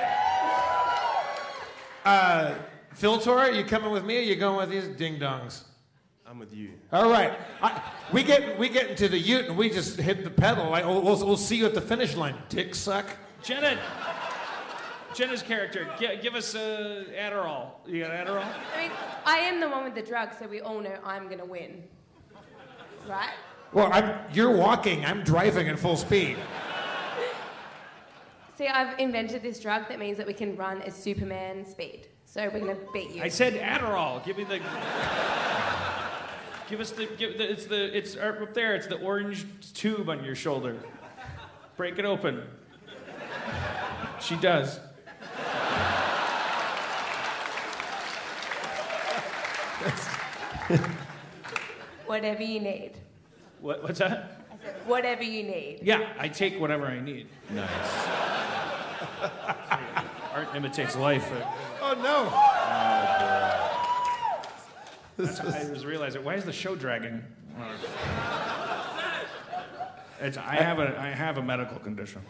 Phil Torre, you coming with me or you going with these ding-dongs? I'm with you. All right. We get into the ute and we just hit the pedal. We'll see you at the finish line, dick suck. Jenna's character, give us Adderall. You got Adderall? I mean, I am the one with the drug, so we all know I'm going to win. Right? Well, you're walking. I'm driving at full speed. See, I've invented this drug that means that we can run at Superman speed. So we're going to beat you. I said Adderall. Give me the... It's up there. It's the orange tube on your shoulder. Break it open. She does. Whatever you need. What's that? I said, whatever you need. Yeah, I take whatever I need. Nice. Art imitates life. Oh, no. I just realized it. Why is the show dragging? I have a medical condition.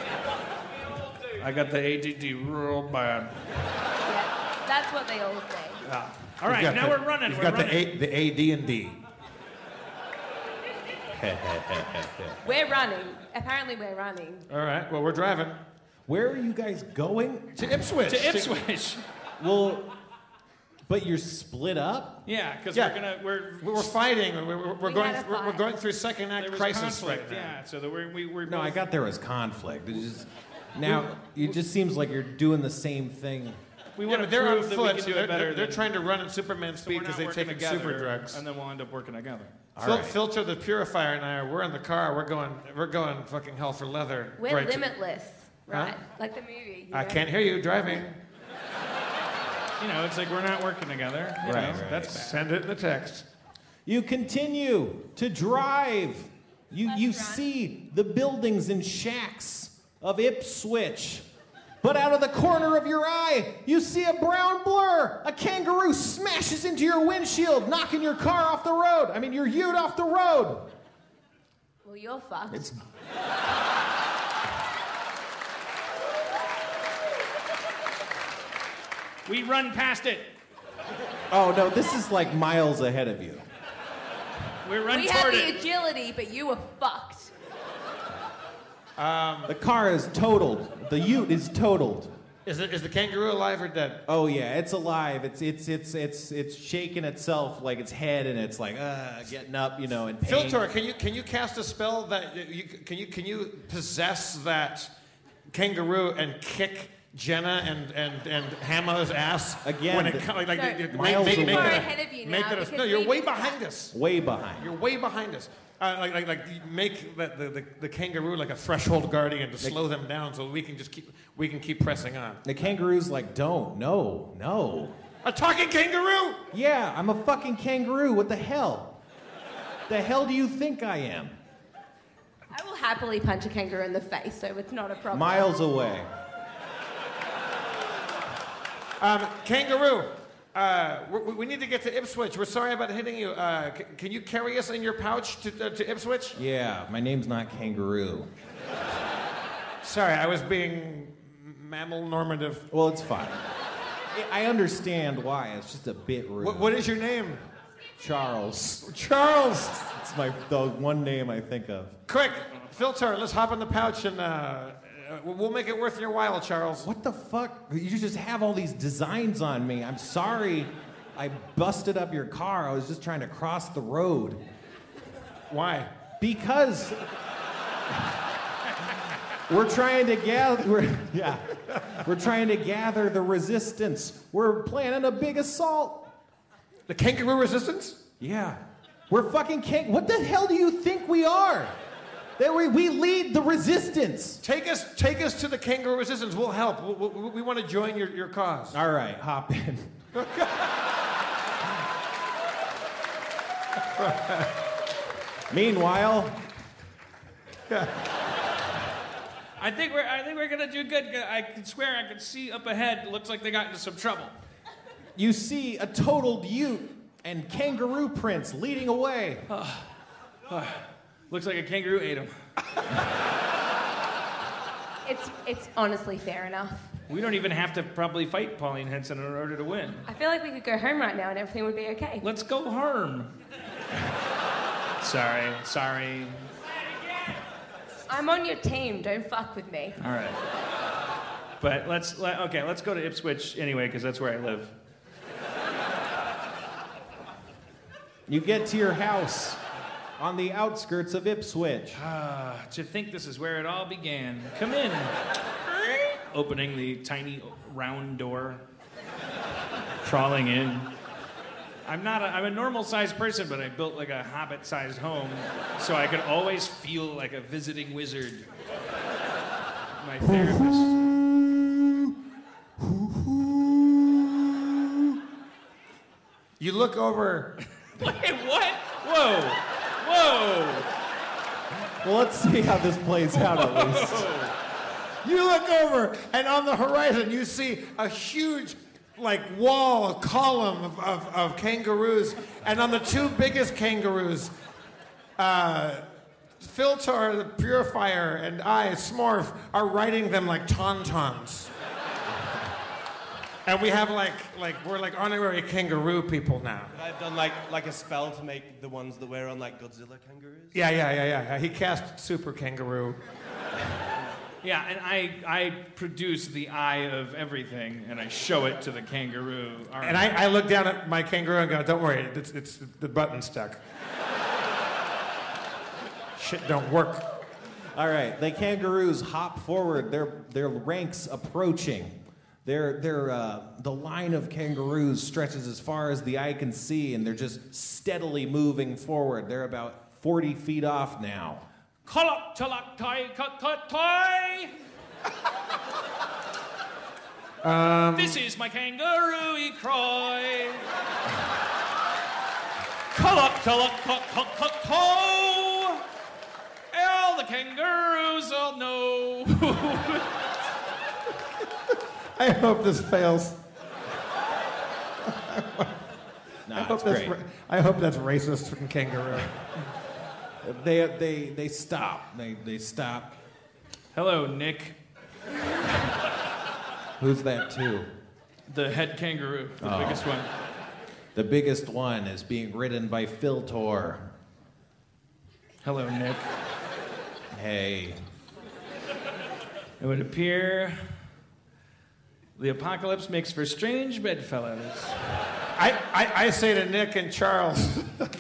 I got the ADD real bad. Yeah, that's what they all say. Yeah. All right, now we're running. You've got the AD&D. We're running. Apparently we're running. All right, well, we're driving. Where are you guys going? To Ipswich. To Ipswich. Well, but you're split up? Yeah, because we're fighting. We're going through second act crisis conflict, right now. Yeah, so that we're No, I got there as conflict. It's just, now, it just seems like you're doing the same thing. We want to they're on prove that foot. we can do it better. They're trying to run at Superman speed because they've taken super drugs. And then we'll end up working together. Filter the Purifier and I we're in the car. We're going fucking hell for leather. We're limitless, right? Huh? Like the movie. I can't hear you driving. It's like we're not working together. Right. That's bad. Send it in the text. You continue to drive. You see the buildings and shacks of Ipswich. But out of the corner of your eye, you see a brown blur. A kangaroo smashes into your windshield, knocking your car off the road. Your ute off the road. Well, you're fucked. We run past it. Oh, no, this is like miles ahead of you. We run We toward had the it. agility, but you were fucked. The car is totaled. The ute is totaled. Is the kangaroo alive or dead? Oh yeah, it's alive. It's shaking itself like its head, and it's like getting up, in pain. Filter, can you cast a spell that can you possess that kangaroo and kick Jenna and Hammer's ass again? When it comes, miles away. We're ahead of you now. No, you're way behind us. Way behind. You're way behind us. Make the kangaroo like a threshold guardian to slow them down, so we can keep pressing on. The kangaroo's like, no. A talking kangaroo? Yeah, I'm a fucking kangaroo. What the hell? The hell do you think I am? I will happily punch a kangaroo in the face, so it's not a problem. Miles away. Kangaroo, we need to get to Ipswich. We're sorry about hitting you. Can you carry us in your pouch to Ipswich? Yeah, my name's not Kangaroo. Sorry, I was being mammal normative. Well, it's fine. I understand why. It's just a bit rude. What is your name? Charles. Charles! It's the one name I think of. Quick, Filter, let's hop in the pouch and we'll make it worth your while, Charles. What the fuck? You just have all these designs on me. I'm sorry I busted up your car. I was just trying to cross the road. Why? Because we're trying to gather we're trying to gather the resistance. We're planning a big assault. The kangaroo resistance? Yeah. We're fucking what the hell do you think we are? That we lead the resistance. Take us to the kangaroo resistance. We'll help. We want to join your cause. All right, hop in. Meanwhile, I think we're gonna do good. I can swear I can see up ahead. It looks like they got into some trouble. You see a totaled ute and kangaroo prints leading away. Looks like a kangaroo ate him. It's honestly fair enough. We don't even have to probably fight Pauline Henson in order to win. I feel like we could go home right now and everything would be okay. Let's go home. Sorry. I'm on your team. Don't fuck with me. All right. But let's go to Ipswich anyway, because that's where I live. You get to your house on the outskirts of Ipswich. To think this is where it all began. Come in. Opening the tiny round door. Crawling in. I'm a normal-sized person, but I built like a hobbit-sized home so I could always feel like a visiting wizard. My therapist. You look over. Wait, what? Whoa. Well, let's see how this plays out at least. You look over, and on the horizon, you see a huge, wall, a column of kangaroos. And on the two biggest kangaroos, Filtar, the purifier, and I, Smorf, are riding them like tauntauns. And we have we're honorary kangaroo people now. I've done like a spell to make the ones that wear on Godzilla kangaroos. Yeah. He cast super kangaroo. Yeah, and I produce the eye of everything, and I show it to the kangaroo. Right. And I look down at my kangaroo and go, don't worry, it's the button stuck. Shit don't work. All right, the kangaroos hop forward. Their ranks approaching. The line of kangaroos stretches as far as the eye can see, and they're just steadily moving forward. They're about 40 feet off now. Kolok chalak toi toi. This is my kangaroo, he cry. Kolok chalak toi. All the kangaroos all know. I hope this fails. I hope that's racist from kangaroo. They stop. They stop. Hello, Nick. Who's that too? The head kangaroo, the biggest one. The biggest one is being ridden by Phil Tor. Hello, Nick. Hey. It would appear the apocalypse makes for strange bedfellows. I say to Nick and Charles.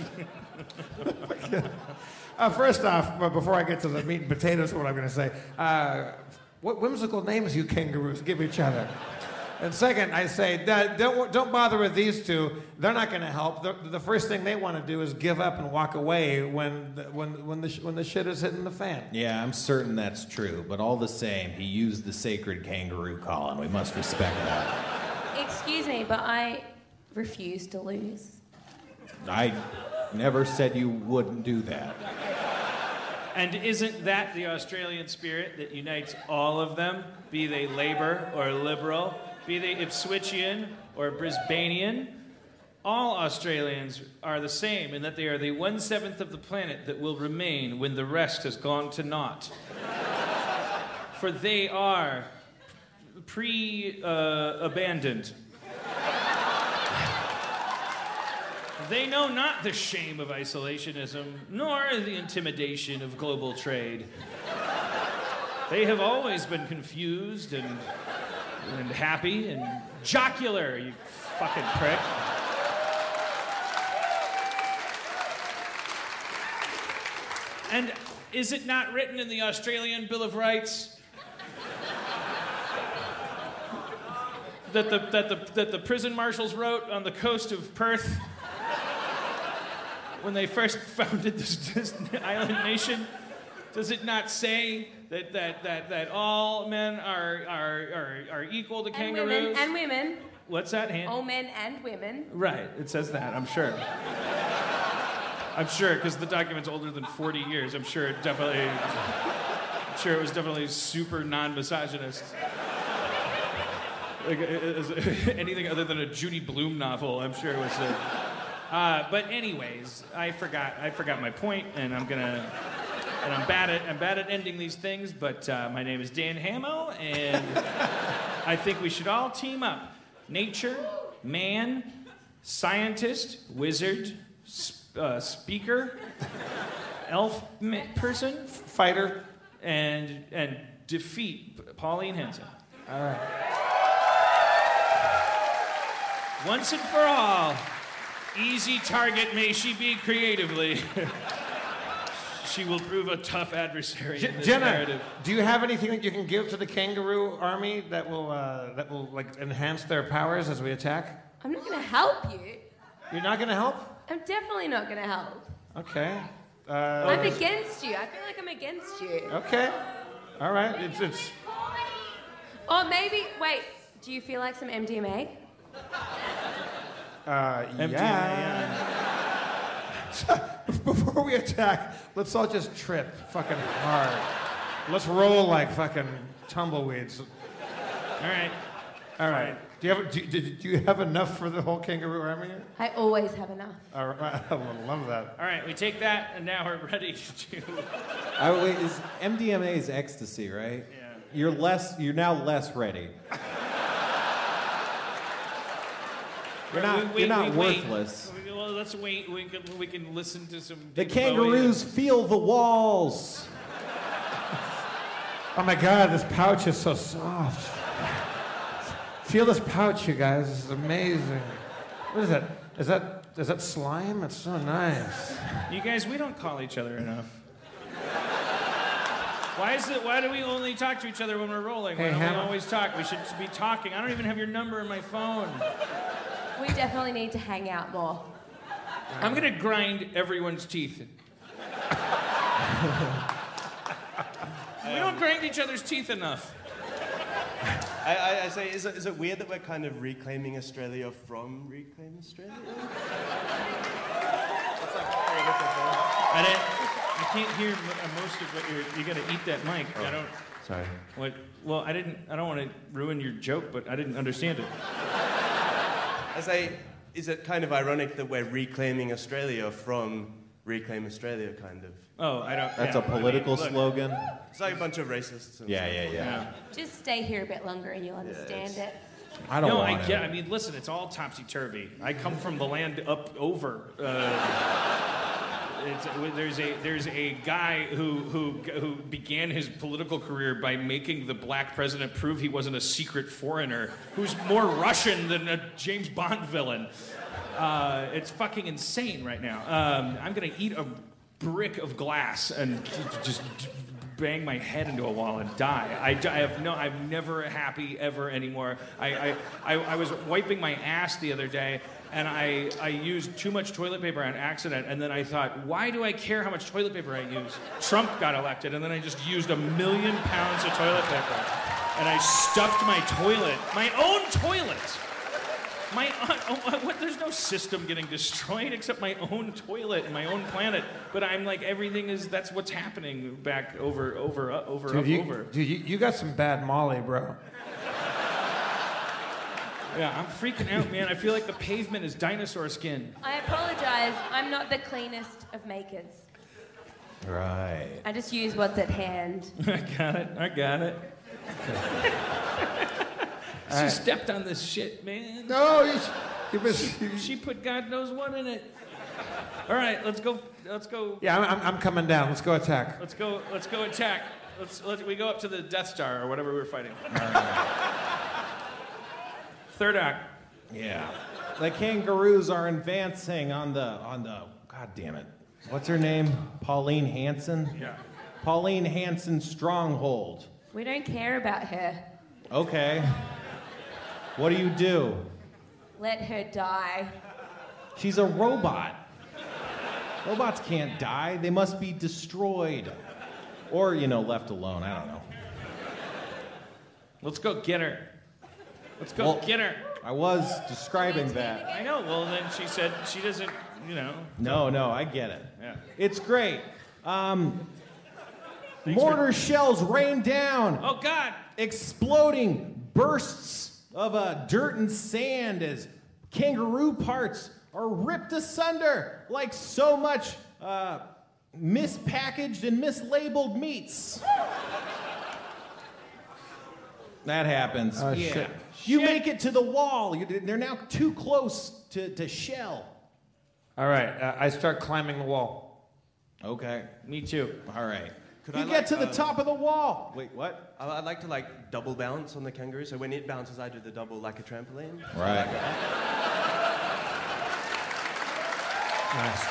First off, before I get to the meat and potatoes, what I'm going to say, what whimsical names you kangaroos give each other. And second, I say, don't bother with these two. They're not going to help. The first thing they want to do is give up and walk away when the shit is hitting the fan. Yeah, I'm certain that's true. But all the same, he used the sacred kangaroo call, and we must respect that. Excuse me, but I refuse to lose. I never said you wouldn't do that. And isn't that the Australian spirit that unites all of them, be they Labour or Liberal, be they Ipswichian or Brisbanean? All Australians are the same in that they are the 1/7 of the planet that will remain when the rest has gone to naught. For they are abandoned. They know not the shame of isolationism, nor the intimidation of global trade. They have always been confused and happy and jocular, you fucking prick. And is it not written in the Australian Bill of Rights that the prison marshals wrote on the coast of Perth when they first founded this island nation? Does it not say that all men are equal to kangaroos? And women. What's that, Han? All men and women. Right, it says that, I'm sure. I'm sure, because the document's older than 40 years. I'm sure it was definitely super non-misogynist. Like, anything other than a Judy Blume novel, I'm sure it was. But anyways, I forgot my point, and I'm bad at ending these things. But my name is Dan Hamo, and I think we should all team up: nature, man, scientist, wizard, speaker, elf person, fighter, and defeat Pauline Hanson. All right. Once and for all, easy target may she be creatively. She will prove a tough adversary in this Jenna, narrative. do you have anything that you can give to the kangaroo army that will like enhance their powers as we attack? I'm not going to help you. You're not going to help? I'm definitely not going to help. Okay. I'm against you. I feel like I'm against you. Okay. All right. It's. Or maybe, wait, do you feel like some MDMA? Yeah. Before we attack, let's all just trip fucking hard. Let's roll like fucking tumbleweeds. All right. Do you have enough for the whole kangaroo army? I always have enough. All right. I love that. All right, we take that, and now we're ready to. Wait, is MDMA is ecstasy, right? Yeah. You're now less ready. You're not worthless. Well, let's wait. We can listen to some. The kangaroos feel the walls. Oh my God, this pouch is so soft. Feel this pouch, you guys. This is amazing. What is that? Is that slime? It's so nice. You guys, we don't call each other enough. Why do we only talk to each other when we're rolling? Why don't we always talk? We should be talking. I don't even have your number in my phone. We definitely need to hang out more. I'm gonna grind everyone's teeth. We don't grind each other's teeth enough. I say, is it weird that we're kind of reclaiming Australia from Reclaim Australia? It's like I can't hear most of what you gotta eat that mic. Oh, I don't. Sorry. What? Well, I don't want to ruin your joke, but I didn't understand it. I say, is it kind of ironic that we're reclaiming Australia from Reclaim Australia, kind of? Oh, I don't. That's a political slogan. It's like a bunch of racists. And Yeah. Just stay here a bit longer and you'll understand it. I don't want I it. get. I mean, listen, it's all topsy turvy. I come from the land up over. There's a guy who began his political career by making the black president prove he wasn't a secret foreigner who's more Russian than a James Bond villain. It's fucking insane right now. I'm gonna eat a brick of glass and just bang my head into a wall and die. I'm never happy ever anymore. I was wiping my ass the other day and I used too much toilet paper on accident, and then I thought, why do I care how much toilet paper I use? Trump got elected, and then I just used 1 million pounds of toilet paper, and I stuffed my toilet, my own toilet. There's no system getting destroyed except my own toilet and my own planet. But I'm like, that's what's happening back over. Dude, you got some bad Molly, bro. Yeah, I'm freaking out, man. I feel like the pavement is dinosaur skin. I apologize. I'm not the cleanest of makers. Right. I just use what's at hand. I got it. She stepped on this shit, man. No, she put God knows what in it. All right, let's go. Yeah, I'm coming down. Let's go attack. Let's go attack. We go up to the Death Star or whatever we were fighting. Third act. Yeah. The kangaroos are advancing on the God damn it. What's her name? Pauline Hanson? Yeah. Pauline Hanson stronghold. We don't care about her. Okay. What do? Let her die. She's a robot. Robots can't die. They must be destroyed. Or, left alone. I don't know. Let's go get her. Get her. I was describing that. I know. Well, then she said she doesn't, No, I get it. Yeah. It's great. Mortar shells rain down. Oh, God. Exploding bursts of dirt and sand as kangaroo parts are ripped asunder like so much mispackaged and mislabeled meats. That happens. Shit. You make it to the wall. They're now too close to shell. All right, I start climbing the wall. Okay. Me too. All right. Could you I, get to the top of the wall. Wait, what? I'd like to double bounce on the kangaroo. So when it bounces, I do the double like a trampoline. Right. Nice.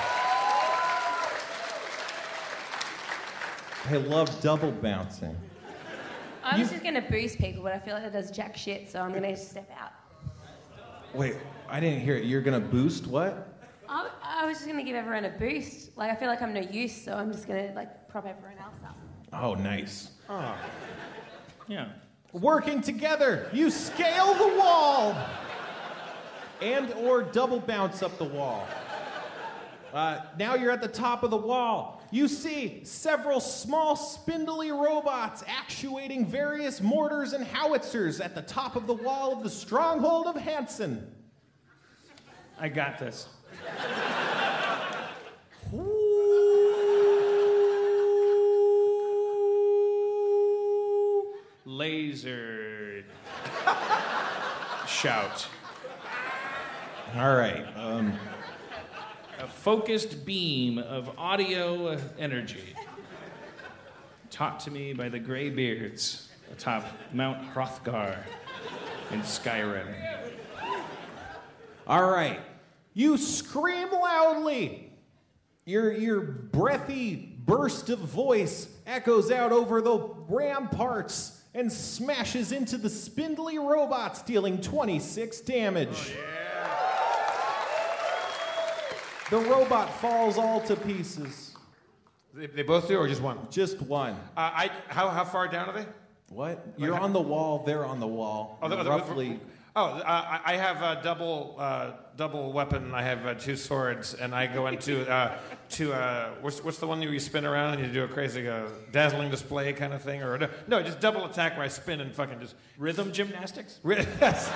I love double bouncing. I was just going to boost people, but I feel like that does jack shit, so I'm going to step out. Wait, I didn't hear it. You're going to boost what? I was just going to give everyone a boost. I feel like I'm no use, so I'm just going to, prop everyone else up. Oh, nice. Oh. Yeah. Working together, you scale the wall and or double bounce up the wall. Now you're at the top of the wall. You see several small spindly robots actuating various mortars and howitzers at the top of the wall of the stronghold of Hanson. I got this. Laser shout. All right. A focused beam of audio energy taught to me by the Greybeards atop Mount Hrothgar in Skyrim. All right. You scream loudly. Your breathy burst of voice echoes out over the ramparts and smashes into the spindly robots, dealing 26 damage. Oh, yeah. The robot falls all to pieces. They both do, or just one? Just one. How far down are they? What? You're on the wall. They're on the wall. Roughly. I have a double weapon. I have 2 swords, and I go into what's the one where you spin around and you do a crazy dazzling display kind of thing, or no, just double attack where I spin and fucking just rhythm gymnastics. Yes.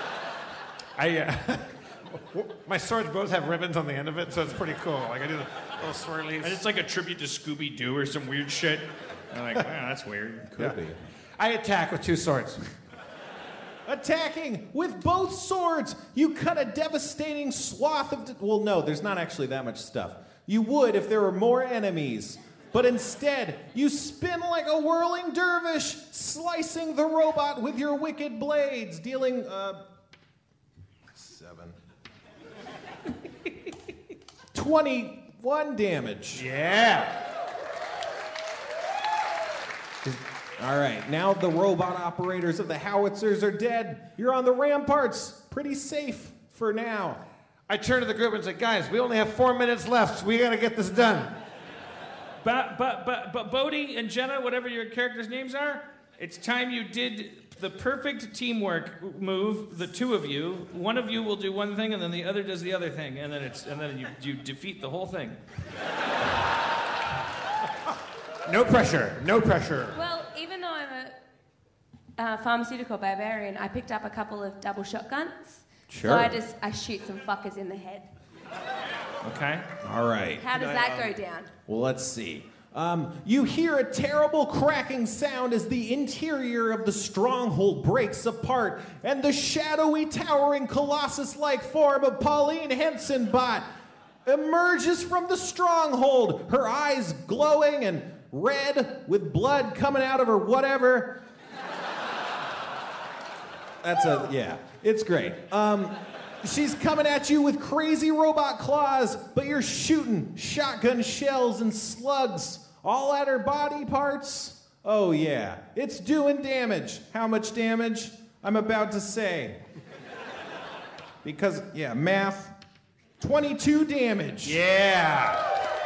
My swords both have ribbons on the end of it, so it's pretty cool. I do the little swirlies. And it's like a tribute to Scooby-Doo or some weird shit. I'm like, wow, that's weird. Could be. I attack with 2 swords. Attacking with both swords, you cut a devastating swath of... Well, no, there's not actually that much stuff. You would if there were more enemies. But instead, you spin like a whirling dervish, slicing the robot with your wicked blades, dealing, 21 damage. Yeah. All right, now the robot operators of the howitzers are dead. You're on the ramparts. Pretty safe for now. I turn to the group and say, guys, we only have 4 minutes left, so we got to get this done. But Bodhi and Jenna, whatever your characters' names are, it's time you did the perfect teamwork move. The two of you, one of you will do one thing, and then the other does the other thing, and then you defeat the whole thing. No pressure. No pressure. Well, even though I'm a pharmaceutical barbarian, I picked up a couple of double shotguns. Sure. So I shoot some fuckers in the head. Okay. All right. How does that go down? Well, let's see. You hear a terrible cracking sound as the interior of the stronghold breaks apart, and the shadowy, towering, colossus-like form of Pauline Henson-Bot emerges from the stronghold, her eyes glowing and red with blood coming out of her whatever. It's great. She's coming at you with crazy robot claws, but you're shooting shotgun shells and slugs all at her body parts. Oh yeah, it's doing damage. How much damage? I'm about to say. Because, math, 22 damage. Yeah.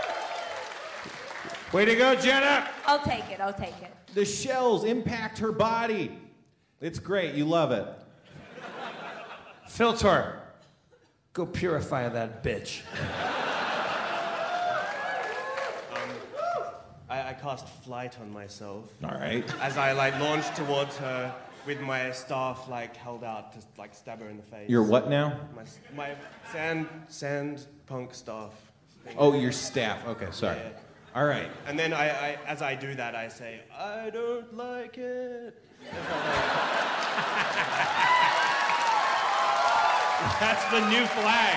Way to go, Jenna. I'll take it. The shells impact her body. It's great, you love it. Filtor, go purify that bitch. I cast flight on myself. All right. As I launch towards her with my staff held out to stab her in the face. Your what now? My sand punk staff. Oh, your staff. Okay, sorry. Yeah. All right. And then I as I do that, I say, I don't like it. That's the new flag.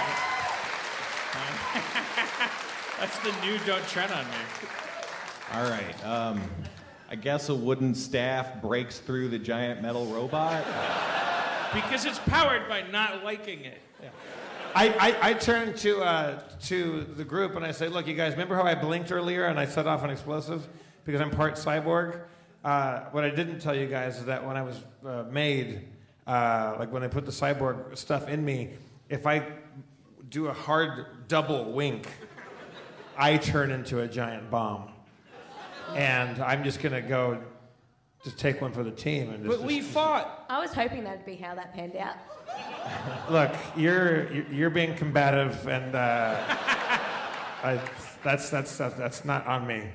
That's the new don't tread on me. All right. I guess a wooden staff breaks through the giant metal robot. Because it's powered by not liking it. Yeah. I turn to the group and I say, look, you guys, remember how I blinked earlier and I set off an explosive? Because I'm part cyborg? What I didn't tell you guys is that when I was made, when I put the cyborg stuff in me, if I do a hard double wink, I turn into a giant bomb. And I'm just going to go just take one for the team. And But we fought. I was hoping that'd be how that panned out. Look, you're being combative, and that's not on me.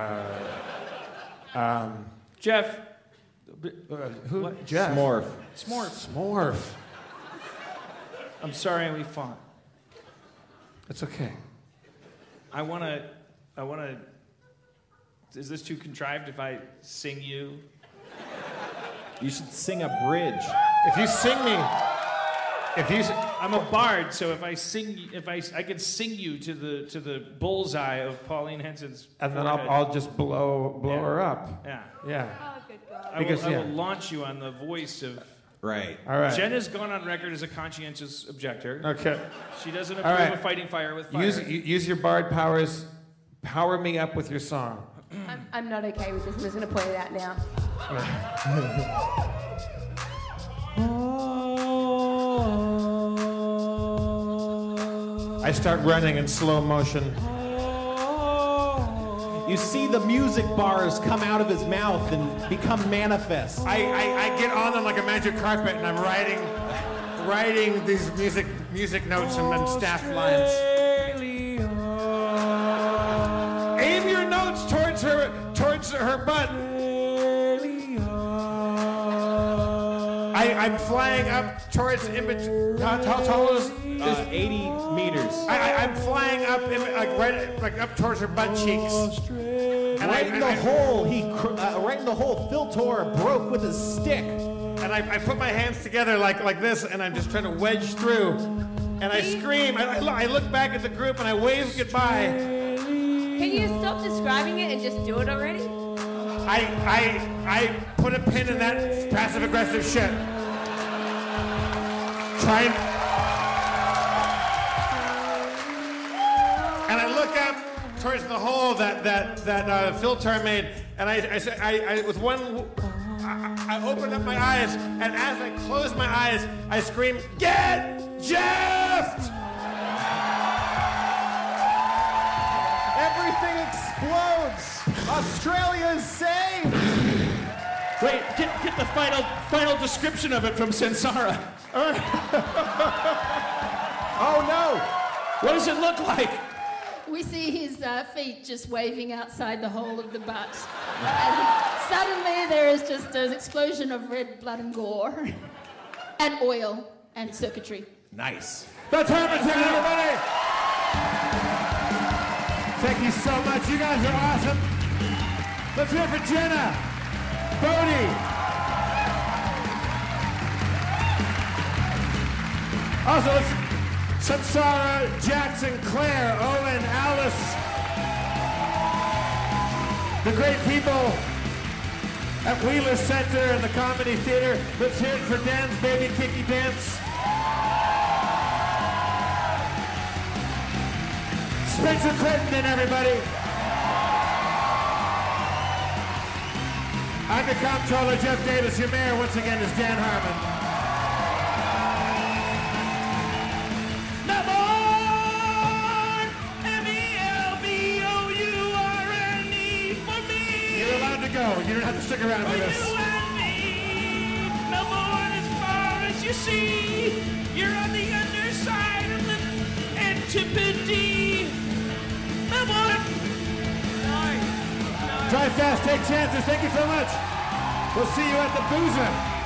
Jeff. Who? What? Jeff. Smorf. I'm sorry we fought. It's okay. I wanna. Is this too contrived if I sing you? You should sing a bridge. If you sing me, I'm a bard, so if I could sing you to the bullseye of Pauline Henson's and then forehead. I'll just blow her up. Yeah. Yeah. Oh, good God. I will launch you on the voice of. Right. All right. Jen has gone on record as a conscientious objector. Okay. She doesn't approve of fighting fire with fire. Use your bard powers. Power me up with your song. I'm not okay with this. I'm just going to point it out now. I start running in slow motion. You see the music bars come out of his mouth and become manifest. I get on them like a magic carpet, and I'm writing these music notes and staff lines. Aim your notes towards her butt. I'm flying up towards how tall is 80 meters. I'm flying up up towards her butt cheeks, and right in the hole. Right in the hole. Phil Tor broke with his stick. And I put my hands together like this, and I'm just trying to wedge through. And I scream. I look back at the group, and I wave goodbye. Can you stop describing it and just do it already? I put a pin in that passive-aggressive shit. And I look up towards the hole that Phil Tor made, and I opened up my eyes, and as I closed my eyes, I screamed, "Get Jeffed!" Everything explodes. Australia is saved. Wait, get the final description of it from Sansara. Oh no! What does it look like? We see his feet just waving outside the hole of the butt. And suddenly there is just an explosion of red blood and gore. And oil and circuitry. Nice. That's Hermanson, everybody! Thank you so much. You guys are awesome. Let's hear it for Jenna, Bodie. Also, Sansara, Jackson, Claire, Owen, Alice. The great people at Wheeler Center and the Comedy Theater. Let's hear it for Dan's Baby Kiki Dance. Spencer Clinton, everybody. I'm the comptroller, Jeff Davis. Your mayor, once again, is Dan Harmon. MELBOURNE for me. You're allowed to go. You don't have to stick around with us. You and me. Melbourne, as far as you see. You're on the underside of the Antipodes. Melbourne. Drive fast, take chances. Thank you so much. We'll see you at the Boozer.